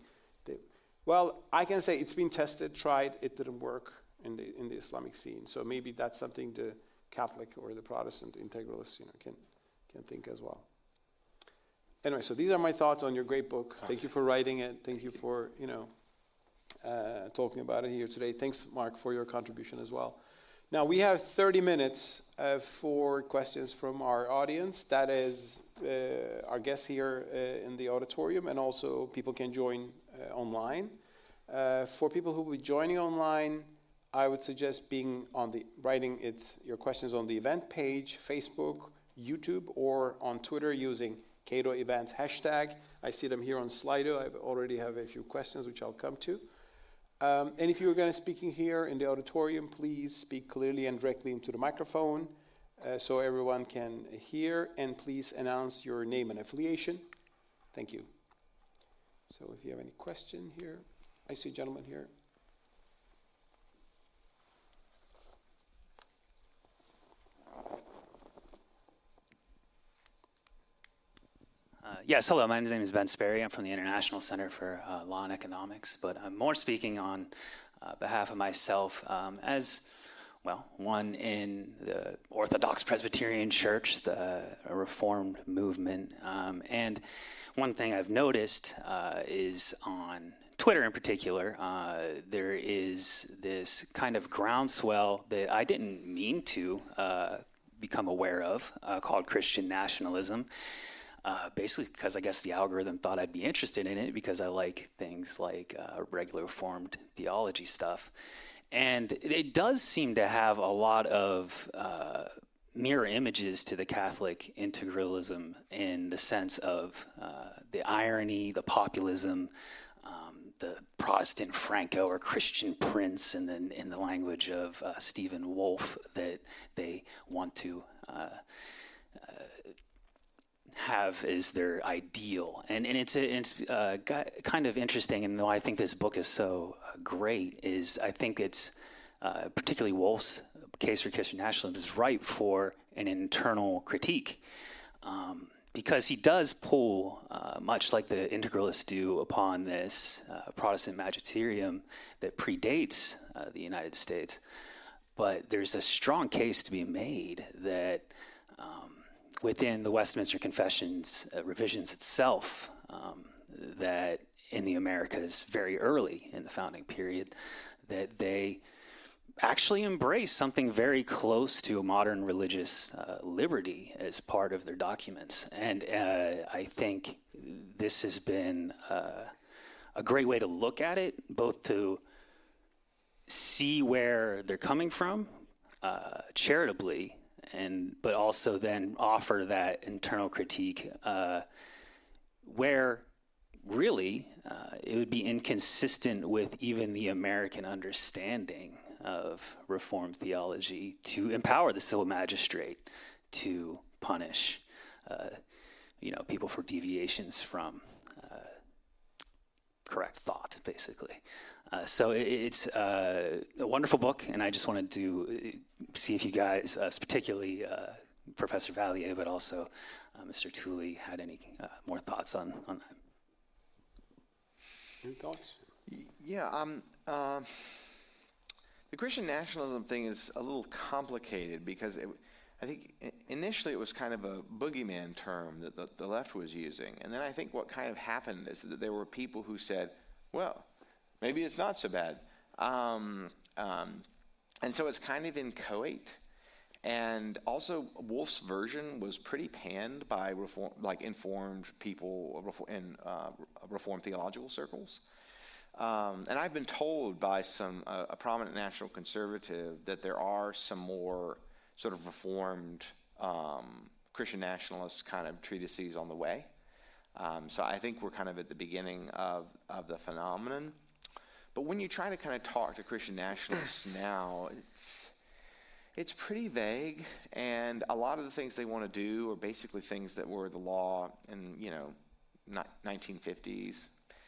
I can say it's been tested, tried, it didn't work in the Islamic scene. So maybe that's something the Catholic or the Protestant integralists, can think as well. Anyway, so these are my thoughts on your great book. Thank you for writing it. Thank you for, talking about it here today. Thanks, Mark, for your contribution as well. Now, we have 30 minutes for questions from our audience. That is our guests here in the auditorium, and also people can join online. For people who will be joining online, I would suggest writing your questions on the event page, Facebook, YouTube or on Twitter using Cato Events hashtag. I see them here on Slido. I already have a few questions which I'll come to. And if you're going to speaking here in the auditorium, please speak clearly and directly into the microphone so everyone can hear, and please announce your name and affiliation. Thank you. So if you have any question here, I see a gentleman here. Yes, hello, my name is Ben Sperry. I'm from the International Center for Law and Economics, but I'm more speaking on behalf of myself as, well, one in the Orthodox Presbyterian Church, the Reformed movement. And one thing I've noticed is on Twitter in particular, there is this kind of groundswell that I didn't mean to become aware of called Christian nationalism. Basically because I guess the algorithm thought I'd be interested in it because I like things like regular Reformed theology stuff. And it does seem to have a lot of mirror images to the Catholic integralism in the sense of the irony, the populism, the Protestant Franco or Christian Prince, and then in the language of Stephen Wolfe, that they want to have as their ideal. And it's kind of interesting, and why I think this book is so great is I think it's particularly Wolfe's case for Christian nationalism is ripe for an internal critique, because he does pull, much like the integralists do, upon this Protestant magisterium that predates the United States. But there's a strong case to be made that within the Westminster Confession's revisions itself, that in the Americas very early in the founding period, that they actually embrace something very close to a modern religious liberty as part of their documents. And I think this has been a great way to look at it, both to see where they're coming from charitably, but also then offer that internal critique where really it would be inconsistent with even the American understanding of Reformed theology to empower the civil magistrate to punish people for deviations from correct thought, basically. So it's a wonderful book, and I just wanted to see if you guys, particularly Professor Valier, but also Mr. Tooley, had any more thoughts on that. Any thoughts? Yeah, the Christian nationalism thing is a little complicated because I think initially it was kind of a boogeyman term that the left was using. And then I think what kind of happened is that there were people who said, well, maybe it's not so bad. And so it's kind of inchoate. And also Wolfe's version was pretty panned by informed people in Reformed theological circles. And I've been told by a prominent national conservative that there are some more sort of Reformed Christian nationalist kind of treatises on the way. So I think we're kind of at the beginning of the phenomenon. But when you try to kind of talk to Christian nationalists now, it's pretty vague, and a lot of the things they want to do are basically things that were the law in 1950s.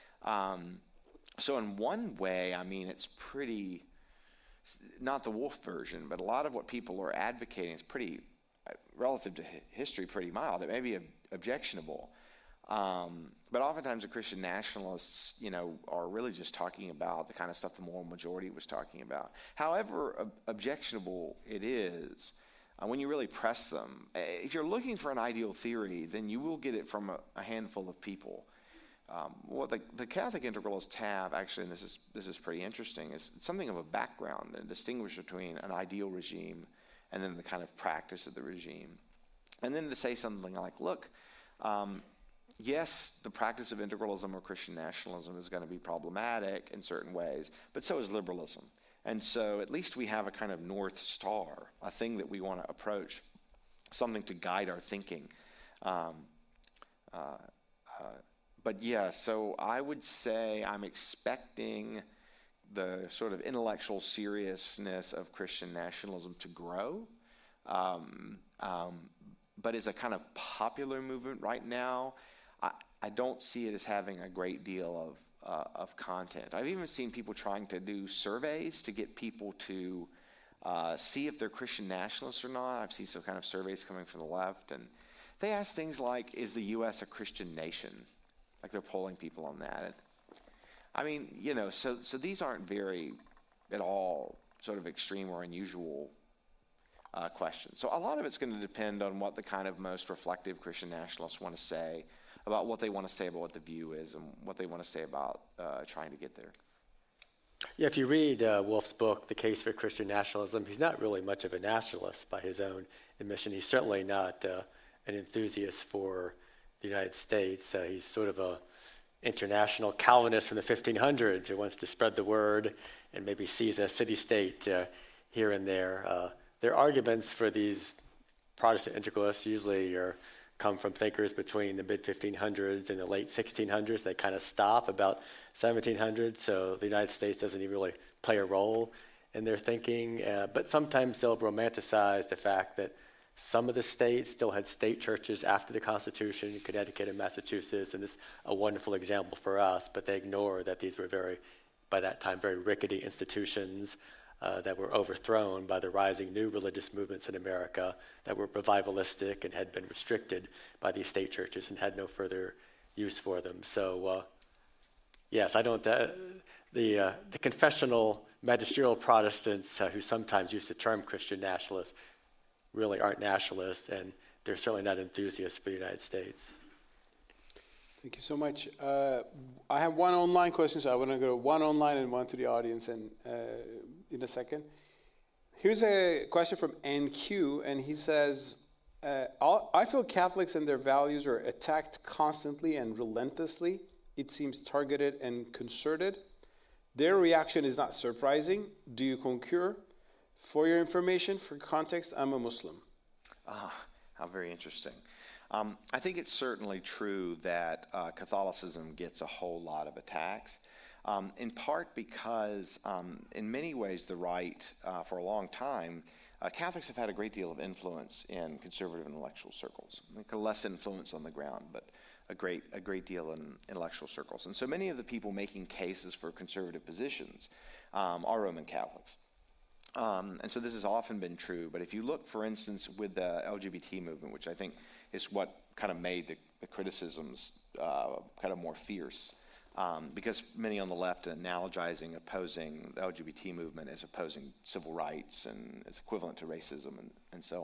So in one way, I mean, it's pretty, not the Wolfe version, but a lot of what people are advocating is pretty, relative to history, pretty mild. It may be objectionable. But oftentimes the Christian nationalists, are really just talking about the kind of stuff the moral majority was talking about. However objectionable it is, when you really press them, if you're looking for an ideal theory, then you will get it from a handful of people. What the Catholic integralists have, actually, and this is pretty interesting, is something of a background and distinguish between an ideal regime and then the kind of practice of the regime. And then to say something like, look, yes, the practice of integralism or Christian nationalism is going to be problematic in certain ways, but so is liberalism. And so at least we have a kind of North Star, a thing that we want to approach. something to guide our thinking. But yeah, so I would say I'm expecting the sort of intellectual seriousness of Christian nationalism to grow. But as a kind of popular movement right now, I don't see it as having a great deal of content. I've even seen people trying to do surveys to get people to see if they're Christian nationalists or not. I've seen some kind of surveys coming from the left, and they ask things like, is the U.S. a Christian nation? Like they're polling people on that. And, I mean, you know, so these aren't very at all sort of extreme or unusual questions. So a lot of it's going to depend on what the kind of most reflective Christian nationalists want to say about what they want to say about what the view is and what they want to say about trying to get there. Yeah, if you read Wolf's book, The Case for Christian Nationalism, he's not really much of a nationalist by his own admission. He's certainly not an enthusiast for the United States. He's sort of a international Calvinist from the 1500s who wants to spread the word and maybe sees a city-state here and there. Their arguments for these Protestant integralists usually come from thinkers between the mid-1500s and the late 1600s. They kind of stop about 1700, so the United States doesn't even really play a role in their thinking. But sometimes they'll romanticize the fact that some of the states still had state churches after the Constitution, Connecticut and Massachusetts, and this is a wonderful example for us, but they ignore that these were by that time, very rickety institutions that were overthrown by the rising new religious movements in America that were revivalistic and had been restricted by these state churches and had no further use for them. So, yes, I don't. The confessional magisterial Protestants who sometimes use the term Christian nationalists really aren't nationalists, and they're certainly not enthusiasts for the United States. Thank you so much. I have one online question, so I want to go one online and one to the audience and in a second. Here's a question from NQ, and he says, I feel Catholics and their values are attacked constantly and relentlessly. It seems targeted and concerted. Their reaction is not surprising. Do you concur? For your information, for context, I'm a Muslim. How very interesting. I think it's certainly true that Catholicism gets a whole lot of attacks, in part because in many ways the right, for a long time, Catholics have had a great deal of influence in conservative intellectual circles. I think less influence on the ground, but a great deal in intellectual circles. And so many of the people making cases for conservative positions are Roman Catholics. And so this has often been true, but if you look, for instance, with the LGBT movement, which I think is what kind of made the criticisms kind of more fierce, because many on the left are analogizing, opposing the LGBT movement as opposing civil rights and as equivalent to racism and so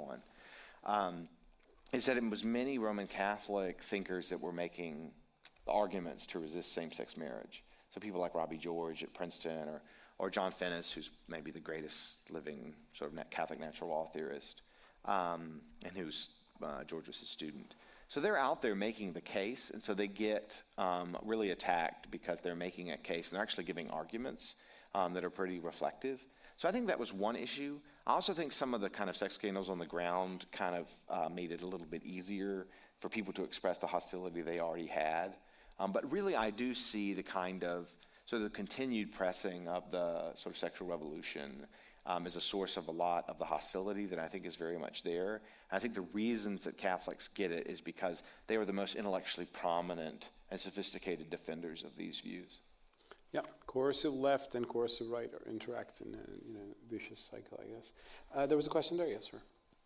on, is that it was many Roman Catholic thinkers that were making arguments to resist same-sex marriage. So people like Robbie George at Princeton or John Finnis, who's maybe the greatest living sort of Catholic natural law theorist, and who's George was his student. So they're out there making the case, and so they get really attacked because they're making a case, and they're actually giving arguments that are pretty reflective. So I think that was one issue. I also think some of the kind of sex scandals on the ground kind of made it a little bit easier for people to express the hostility they already had. But really I do see the kind of sort of the continued pressing of the sort of sexual revolution is a source of a lot of the hostility that I think is very much there. And I think the reasons that Catholics get it is because they were the most intellectually prominent and sophisticated defenders of these views. Yeah, coercive left and coercive right interact in a vicious cycle, I guess. There was a question there, yes, sir.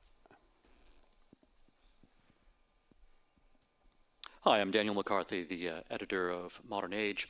Hi, I'm Daniel McCarthy, the editor of Modern Age.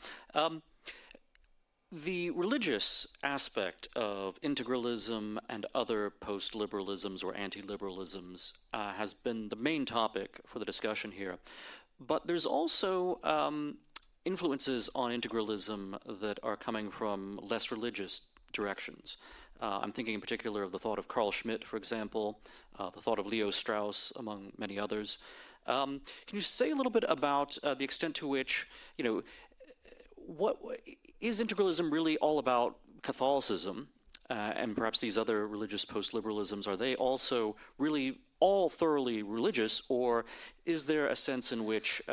The religious aspect of integralism and other post-liberalisms or anti-liberalisms has been the main topic for the discussion here. But there's also influences on integralism that are coming from less religious directions. I'm thinking in particular of the thought of Carl Schmitt, for example, the thought of Leo Strauss, among many others. Can you say a little bit about the extent to which, what is integralism really all about Catholicism and perhaps these other religious post-liberalisms? Are they also really all thoroughly religious, or is there a sense in which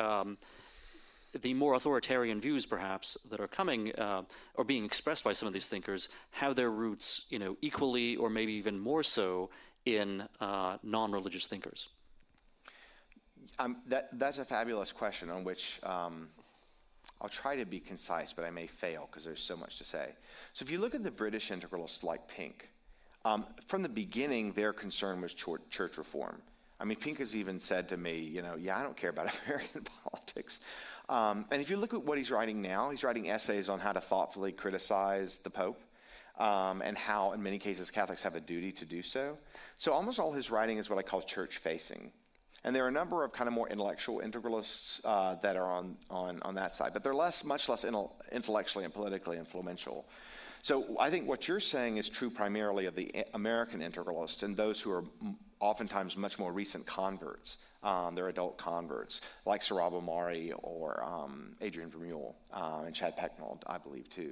the more authoritarian views, perhaps, that are coming or being expressed by some of these thinkers have their roots, equally or maybe even more so in non-religious thinkers? That's a fabulous question on which I'll try to be concise, but I may fail because there's so much to say. So if you look at the British integralists like Pink, from the beginning, their concern was church reform. I mean, Pink has even said to me, I don't care about American politics. And if you look at what he's writing now, he's writing essays on how to thoughtfully criticize the Pope and how, in many cases, Catholics have a duty to do so. So almost all his writing is what I call church-facing. And there are a number of kind of more intellectual integralists that are on that side, but they're much less intellectually and politically influential. So I think what you're saying is true primarily of the American integralists and those who are oftentimes much more recent converts. They're adult converts, like Sarab Omari or Adrian Vermeule and Chad Pecknold, I believe, too.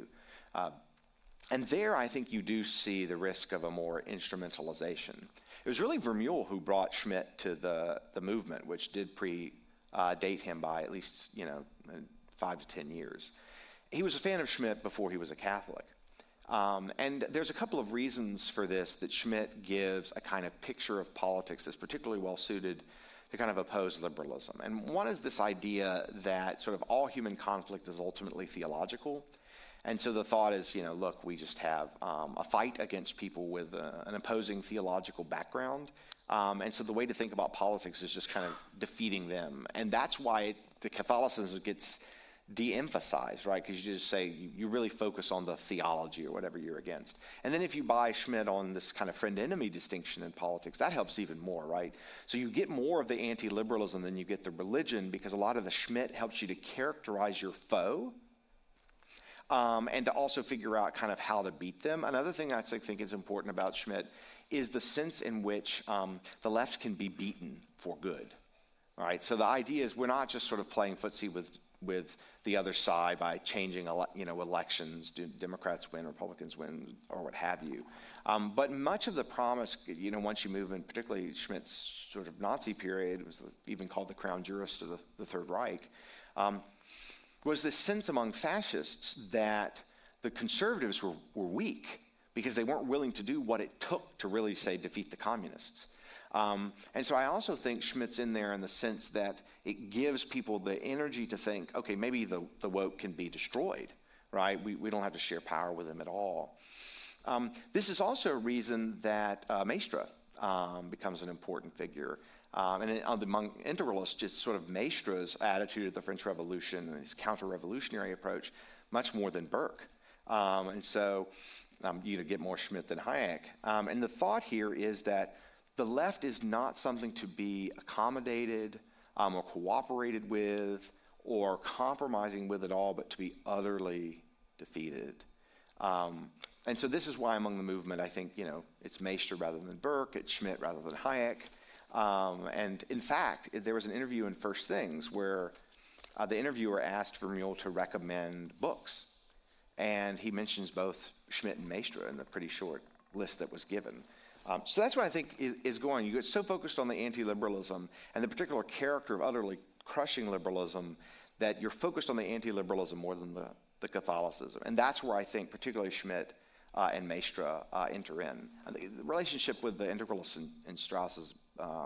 And there, I think you do see the risk of a more instrumentalization. It was really Vermeule who brought Schmitt to the movement, which did predate him by at least 5 to 10 years. He was a fan of Schmitt before he was a Catholic. And there's a couple of reasons for this that Schmitt gives a kind of picture of politics that's particularly well suited to kind of oppose liberalism. And one is this idea that sort of all human conflict is ultimately theological. And so the thought is, look, we just have a fight against people with an opposing theological background. And so the way to think about politics is just kind of defeating them. And that's why the Catholicism gets de-emphasized, right? Because you just say you really focus on the theology or whatever you're against. And then if you buy Schmitt on this kind of friend-enemy distinction in politics, that helps even more, right? So you get more of the anti-liberalism than you get the religion, because a lot of the Schmitt helps you to characterize your foe and to also figure out kind of how to beat them. Another thing I think is important about Schmitt is the sense in which the left can be beaten for good, right? So the idea is we're not just sort of playing footsie with the other side by changing elections. Do Democrats win, Republicans win, or what have you. But much of the promise, once you move in, particularly Schmitt's sort of Nazi period, was even called the crown jurist of the Third Reich, was this sense among fascists that the conservatives were weak because they weren't willing to do what it took to really, say, defeat the communists. And so I also think Schmitt's in there in the sense that it gives people the energy to think, okay, maybe the woke can be destroyed, right? We don't have to share power with them at all. This is also a reason that Maistre becomes an important figure. And among integralists, just sort of Maistre's attitude of the French Revolution and his counter-revolutionary approach, much more than Burke. And so you get more Schmitt than Hayek. And the thought here is that the left is not something to be accommodated or cooperated with or compromising with at all, but to be utterly defeated. And so this is why among the movement, I think, it's Maistre rather than Burke, it's Schmitt rather than Hayek. And in fact, there was an interview in First Things where the interviewer asked Vermeule to recommend books. And he mentions both Schmitt and Maistre in the pretty short list that was given. So that's what I think is going. You get so focused on the anti-liberalism and the particular character of utterly crushing liberalism that you're focused on the anti-liberalism more than the Catholicism. And that's where I think particularly Schmitt and Maistre enter in. And the relationship with the integralists and Strauss is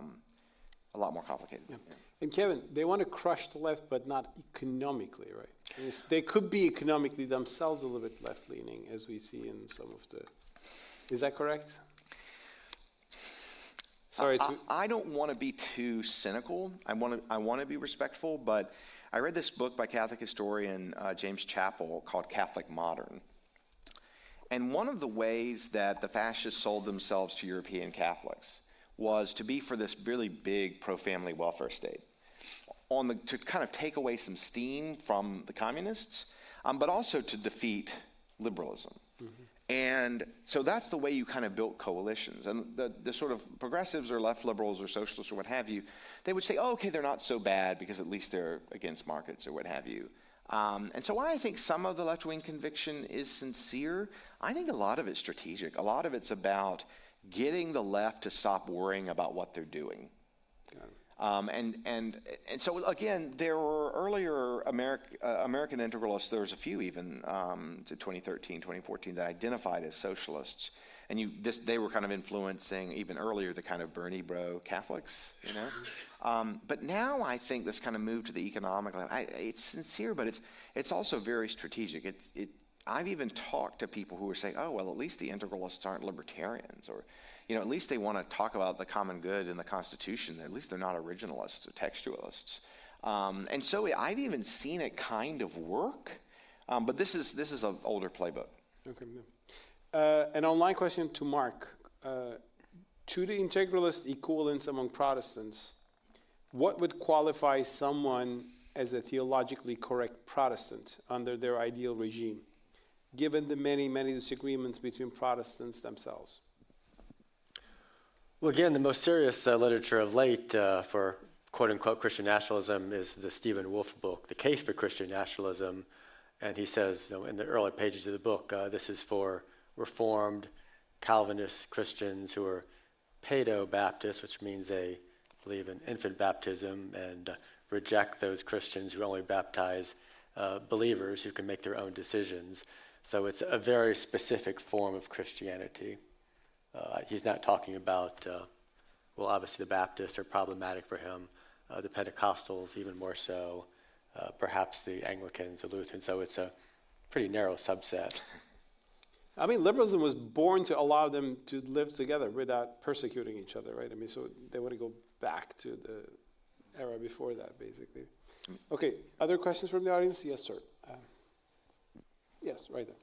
a lot more complicated. Yeah. And Kevin, they want to crush the left, but not economically, right? They could be economically themselves a little bit left-leaning, as we see in some of the... Is that correct? Sorry. I don't want to be too cynical. I want to be respectful, but I read this book by Catholic historian James Chappell called Catholic Modern. And one of the ways that the fascists sold themselves to European Catholics was to be for this really big pro-family welfare state, to kind of take away some steam from the communists, but also to defeat liberalism. Mm-hmm. And so that's the way you kind of built coalitions. And the sort of progressives or left liberals or socialists or what have you, they would say, oh, okay, they're not so bad because at least they're against markets or what have you. And so while I think some of the left-wing conviction is sincere, I think a lot of it's strategic. A lot of it's about getting the left to stop worrying about what they're doing. And so, again, there were earlier American integralists, there was a few even to 2013, 2014, that identified as socialists. And they were kind of influencing, even earlier, the kind of Bernie bro Catholics, you know. But now I think this kind of move to the economic level, it's sincere, but it's also very strategic. I've even talked to people who are saying, oh, well, at least the integralists aren't libertarians, or, you know, at least they want to talk about the common good and the Constitution. At least they're not originalists or textualists. And so I've even seen it kind of work, but this is an older playbook. Okay. An online question to Mark. To the integralist equivalents among Protestants, what would qualify someone as a theologically correct Protestant under their ideal regime, given the many, many disagreements between Protestants themselves? Well, again, the most serious literature of late for quote-unquote Christian nationalism is the Stephen Wolfe book, The Case for Christian Nationalism. And he says, you know, in the early pages of the book, this is for Reformed Calvinist Christians who are Paedo-Baptists, which means they believe in infant baptism and reject those Christians who only baptize believers who can make their own decisions. So it's a very specific form of Christianity. He's not talking about, well, obviously the Baptists are problematic for him, the Pentecostals even more so, perhaps the Anglicans, the Lutherans, so it's a pretty narrow subset. I mean, liberalism was born to allow them to live together without persecuting each other, right? I mean, so they want to go back to the era before that, basically. Okay, other questions from the audience? Yes, sir. Yes, right there.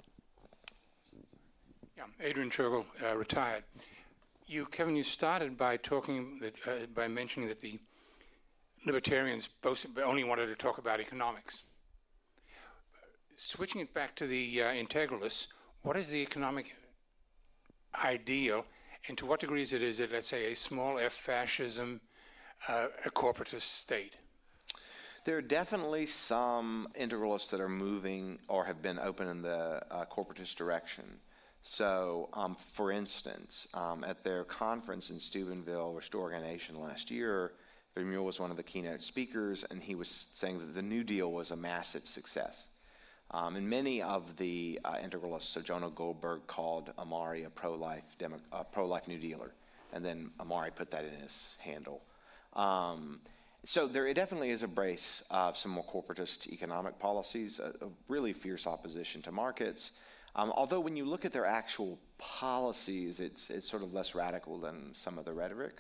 Yeah, Adrian Churgle, retired. Kevin, you started by talking that by mentioning that the libertarians both only wanted to talk about economics. Switching it back to the integralists, what is the economic ideal, and to what degree is it, let's say, a small f fascism, a corporatist state? There are definitely some integralists that are moving or have been open in the corporatist direction. So, for instance, at their conference in Steubenville, Restore Organization, last year, Vermeule was one of the keynote speakers, and he was saying that the New Deal was a massive success. And many of the integralists, so Jonah Goldberg called Amari a pro-life New Dealer, and then Amari put that in his handle. So there definitely is a brace of some more corporatist economic policies, a really fierce opposition to markets. Although when you look at their actual policies, it's sort of less radical than some of the rhetoric.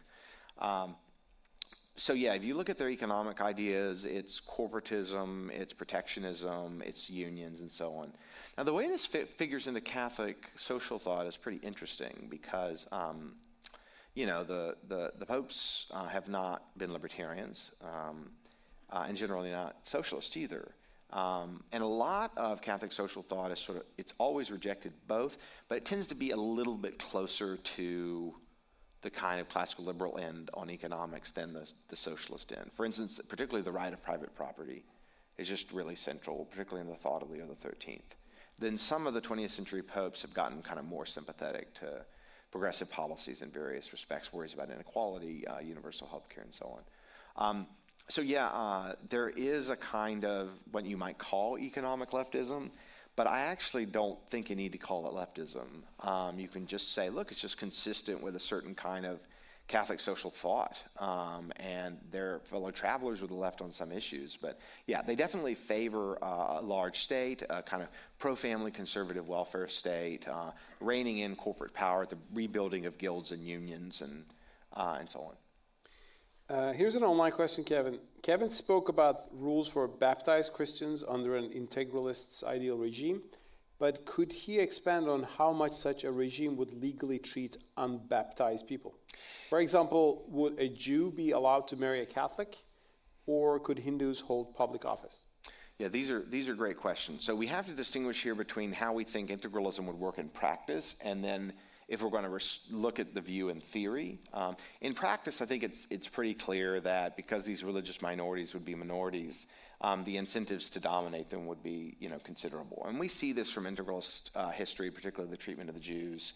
So yeah, if you look at their economic ideas, it's corporatism, it's protectionism, it's unions, and so on. Now, the way this figures into Catholic social thought is pretty interesting because, you know, the popes have not been libertarians, and generally not socialists either. And a lot of Catholic social thought is it's always rejected both, but it tends to be a little bit closer to the kind of classical liberal end on economics than the socialist end. For instance, particularly the right of private property is just really central, particularly in the thought of Leo XIII. Then some of the 20th century popes have gotten kind of more sympathetic to progressive policies in various respects, worries about inequality, universal health care, and so on. So yeah, there is a kind of what you might call economic leftism, but I actually don't think you need to call it leftism. You can just say, look, it's just consistent with a certain kind of Catholic social thought, and they're fellow travelers with the left on some issues. But yeah, they definitely favor a large state, a kind of pro-family conservative welfare state, reining in corporate power, the rebuilding of guilds and unions, and so on. Here's an online question, Kevin. Kevin spoke about rules for baptized Christians under an integralist's ideal regime, but could he expand on how much such a regime would legally treat unbaptized people? For example, would a Jew be allowed to marry a Catholic, or could Hindus hold public office? Yeah, these are great questions. So we have to distinguish here between how we think integralism would work in practice, and then if we're going to look at the view in theory. In practice, I think it's pretty clear that because these religious minorities would be minorities, the incentives to dominate them would be, considerable. And we see this from integralist history, particularly the treatment of the Jews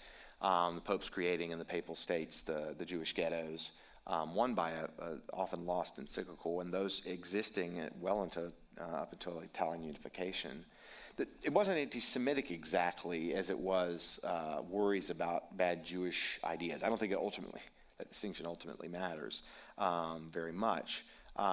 the Pope's creating in the Papal States the Jewish ghettos, one by a often lost encyclical, and those existing well into up until Italian unification. It wasn't anti-Semitic exactly as it was worries about bad Jewish ideas. I don't think that distinction ultimately matters very much.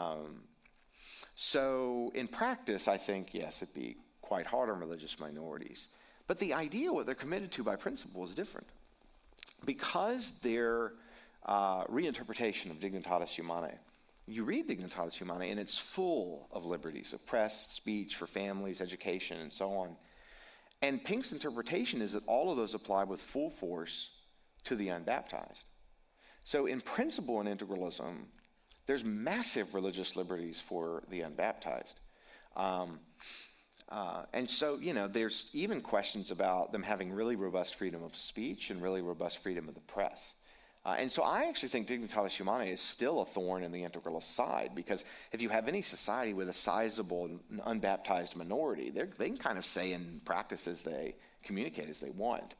So in practice, I think, yes, it'd be quite hard on religious minorities. But the idea, what they're committed to by principle, is different. Because their reinterpretation of Dignitatis Humanae, you read Dignitatis Humanae, and it's full of liberties of press, speech, for families, education, and so on. And Pink's interpretation is that all of those apply with full force to the unbaptized. So in principle in integralism, there's massive religious liberties for the unbaptized. And so, there's even questions about them having really robust freedom of speech and really robust freedom of the press. And so I actually think Dignitatis Humanae is still a thorn in the integralist side, because if you have any society with a sizable unbaptized minority, they can kind of say and practice as they communicate as they want.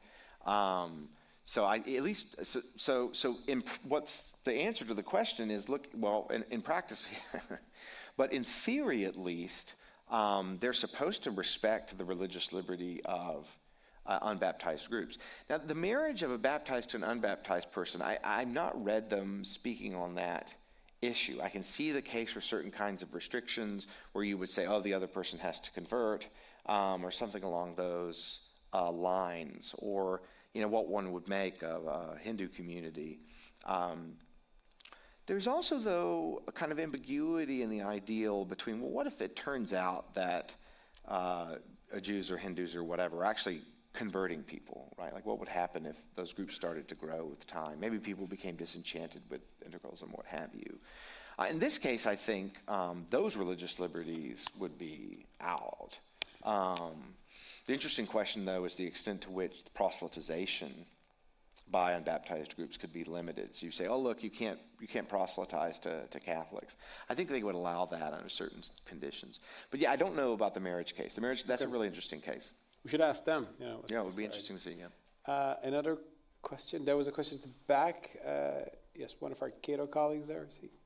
What's the answer to the question is, in practice, but in theory at least, they're supposed to respect the religious liberty of unbaptized groups. Now, the marriage of a baptized to an unbaptized person, I've not read them speaking on that issue. I can see the case for certain kinds of restrictions where you would say, the other person has to convert, or something along those lines, or what one would make of a Hindu community. There's also, though, a kind of ambiguity in the ideal between, what if it turns out that Jews or Hindus or whatever are actually converting people, right? Like, what would happen if those groups started to grow with time? Maybe people became disenchanted with integralism, what have you. In this case, I think those religious liberties would be out. The interesting question, though, is the extent to which the proselytization by unbaptized groups could be limited. So you say, look, you can't proselytize to Catholics. I think they would allow that under certain conditions. But yeah, I don't know about the marriage case. That's a really interesting case. We should ask them. Yeah, it would be interesting to see, Another question. There was a question at the back. Yes, one of our Cato colleagues there. Is he?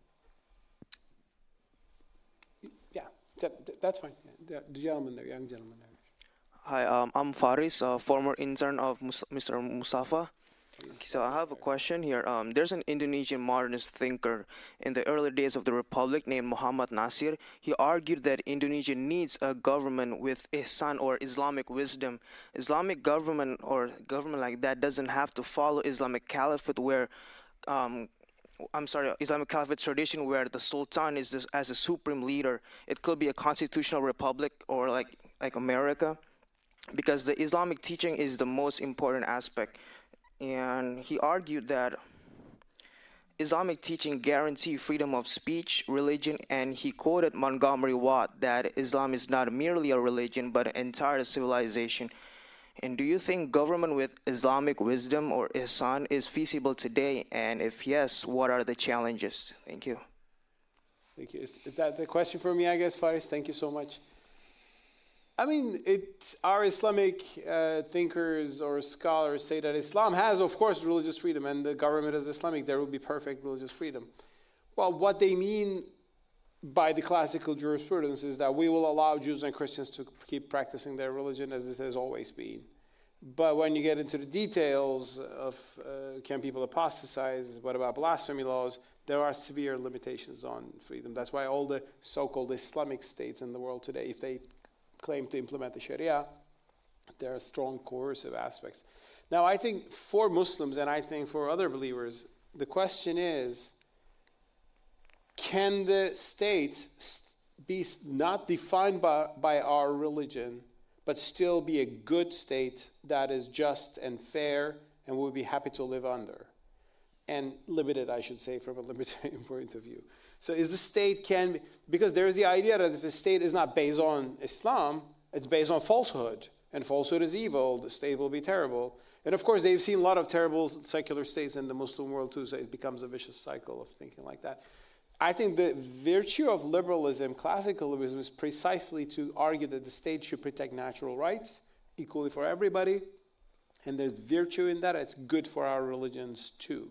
Yeah, that's fine. Yeah, the gentleman there, young gentleman there. Hi, I'm Faris, a former intern of Mr. Mustafa. So I have a question here. There's an Indonesian modernist thinker in the early days of the Republic named Muhammad Nasir. He argued that Indonesia needs a government with ihsan or Islamic wisdom. Islamic government or government like that doesn't have to follow Islamic Caliphate Islamic Caliphate tradition where the Sultan is as a supreme leader. It could be a constitutional republic or like America, because the Islamic teaching is the most important aspect. And he argued that Islamic teaching guarantee freedom of speech, religion, and he quoted Montgomery Watt that Islam is not merely a religion but an entire civilization. And do you think government with Islamic wisdom or ihsan is feasible today? And if yes, what are the challenges? Thank you. Thank you. Is that the question for me, I guess, Faris? Thank you so much. I mean, our Islamic thinkers or scholars say that Islam has, of course, religious freedom, and the government is Islamic. There will be perfect religious freedom. Well, what they mean by the classical jurisprudence is that we will allow Jews and Christians to keep practicing their religion as it has always been. But when you get into the details of can people apostatize, what about blasphemy laws, there are severe limitations on freedom. That's why all the so-called Islamic states in the world today, if they claim to implement the Sharia, there are strong coercive aspects. Now, I think for Muslims, and I think for other believers, the question is, can the state be not defined by our religion, but still be a good state that is just and fair and we'll be happy to live under? And limited, I should say, from a libertarian point of view. So is the state because there is the idea that if the state is not based on Islam, it's based on falsehood, and falsehood is evil, the state will be terrible. And of course, they've seen a lot of terrible secular states in the Muslim world too, so it becomes a vicious cycle of thinking like that. I think the virtue of liberalism, classical liberalism, is precisely to argue that the state should protect natural rights equally for everybody, And there's virtue in that. It's good for our religions too.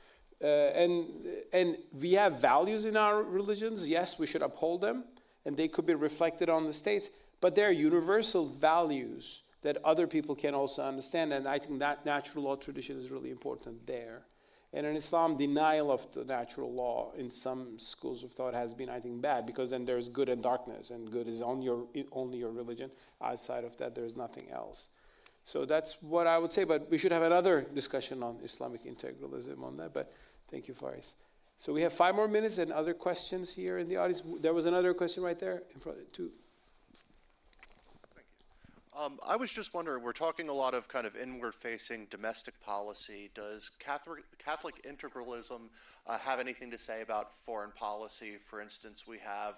And we have values in our religions. Yes, we should uphold them, and they could be reflected on the states. But they're universal values that other people can also understand. And I think that natural law tradition is really important there. And in Islam, denial of the natural law in some schools of thought has been, I think, bad, because then there's good and darkness, and good is only your religion. Outside of that, there's nothing else. So that's what I would say, but we should have another discussion on Islamic integralism on that, but thank you, Faris. So we have 5 more minutes and other questions here in the audience. There was another question right there in front, too. I was just wondering, we're talking a lot of kind of inward-facing domestic policy. Does Catholic integralism have anything to say about foreign policy? For instance, we have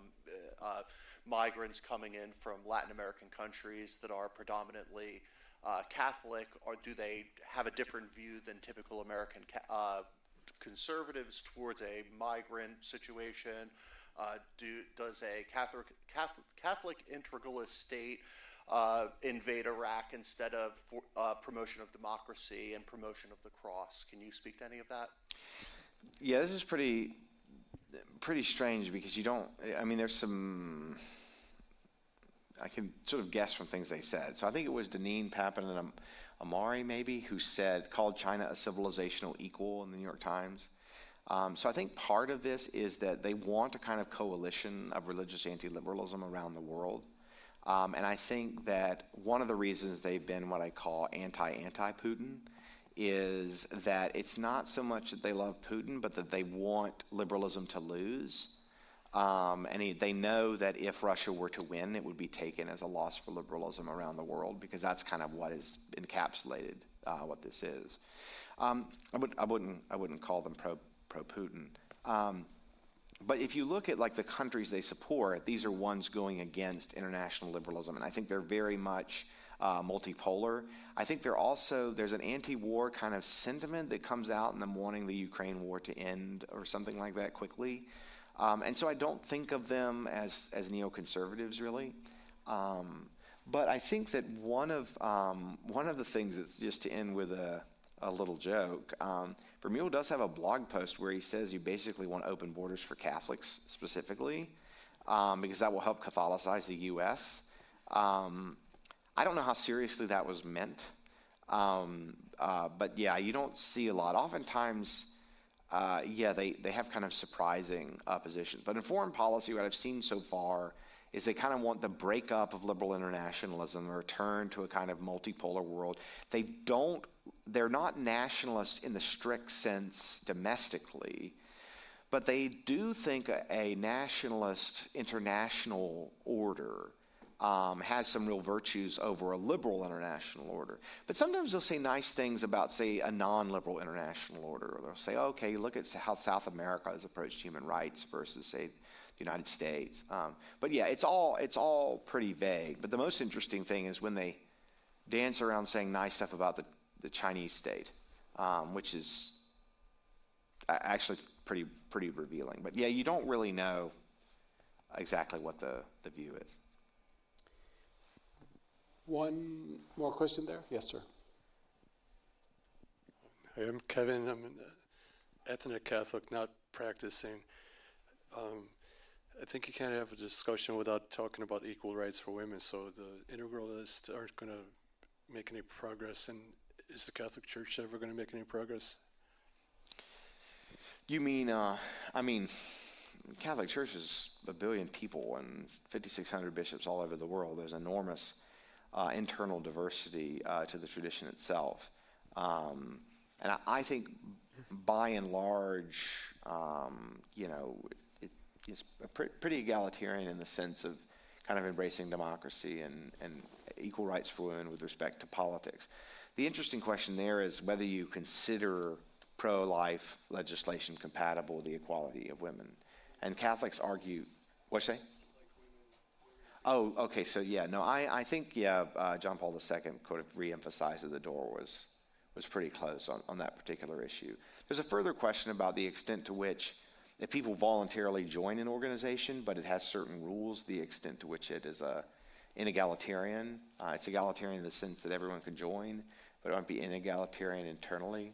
migrants coming in from Latin American countries that are predominantly Catholic, or do they have a different view than typical American conservatives towards a migrant situation? Does a Catholic integralist state invade Iraq instead of promotion of democracy and promotion of the cross? Can you speak to any of that? Yeah, this is pretty strange because you don't, I mean, there's some, I can sort of guess from things they said. So I think it was Deneen Papin and Amari maybe who called China a civilizational equal in the New York Times. So I think part of this is that they want a kind of coalition of religious anti-liberalism around the world. And I think that one of the reasons they've been what I call anti-Putin is that it's not so much that they love Putin, but that they want liberalism to lose. And they know that if Russia were to win, it would be taken as a loss for liberalism around the world, because that's kind of what is encapsulated what this is. I wouldn't call them pro-Putin. But if you look at like the countries they support, these are ones going against international liberalism, and I think they're very much multipolar. I think there's an anti-war kind of sentiment that comes out in them wanting the Ukraine war to end or something like that quickly. And so I don't think of them as neoconservatives really. But I think that one of the things that's, just to end with a little joke, Vermeule does have a blog post where he says you basically want open borders for Catholics specifically, because that will help Catholicize the U.S. I don't know how seriously that was meant, but yeah, you don't see a lot. Oftentimes, they have kind of surprising positions. But in foreign policy, what I've seen so far is they kind of want the breakup of liberal internationalism, a return to a kind of multipolar world. They're not nationalists in the strict sense domestically, but they do think a nationalist international order has some real virtues over a liberal international order. But sometimes they'll say nice things about, say, a non-liberal international order. Or they'll say, okay, look at how South America has approached human rights versus, say, the United States. But yeah, it's all pretty vague. But the most interesting thing is when they dance around saying nice stuff about the Chinese state, which is actually pretty revealing. But yeah, you don't really know exactly what the view is. One more question there? Yes, sir. Hey, I'm Kevin. I'm an ethnic Catholic, not practicing. I think you can't have a discussion without talking about equal rights for women, so the integralists aren't going to make any progress. And is the Catholic Church ever going to make any progress? You mean, Catholic Church is 1 billion people and 5,600 bishops all over the world. There's enormous internal diversity to the tradition itself. And I think by and large, it's pretty egalitarian in the sense of kind of embracing democracy and equal rights for women with respect to politics. The interesting question there is whether you consider pro-life legislation compatible with the equality of women. And Catholics argue, what'd you say? Oh, okay, so yeah, no, I think, John Paul II could have re-emphasized that the door was pretty close on that particular issue. There's a further question about the extent to which, if people voluntarily join an organization, but it has certain rules, the extent to which it is inegalitarian. It's egalitarian in the sense that everyone can join, but it won't be inegalitarian internally.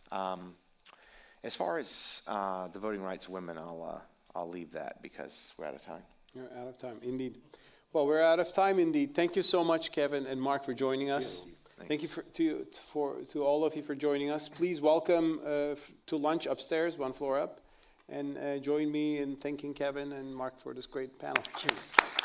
As far as the voting rights of women, I'll leave that because we're out of time. You're out of time, indeed. Well, we're out of time, indeed. Thank you so much, Kevin and Mark, for joining us. Thank you to all of you for joining us. Please welcome to lunch upstairs, one floor up, and join me in thanking Kevin and Mark for this great panel. Cheers.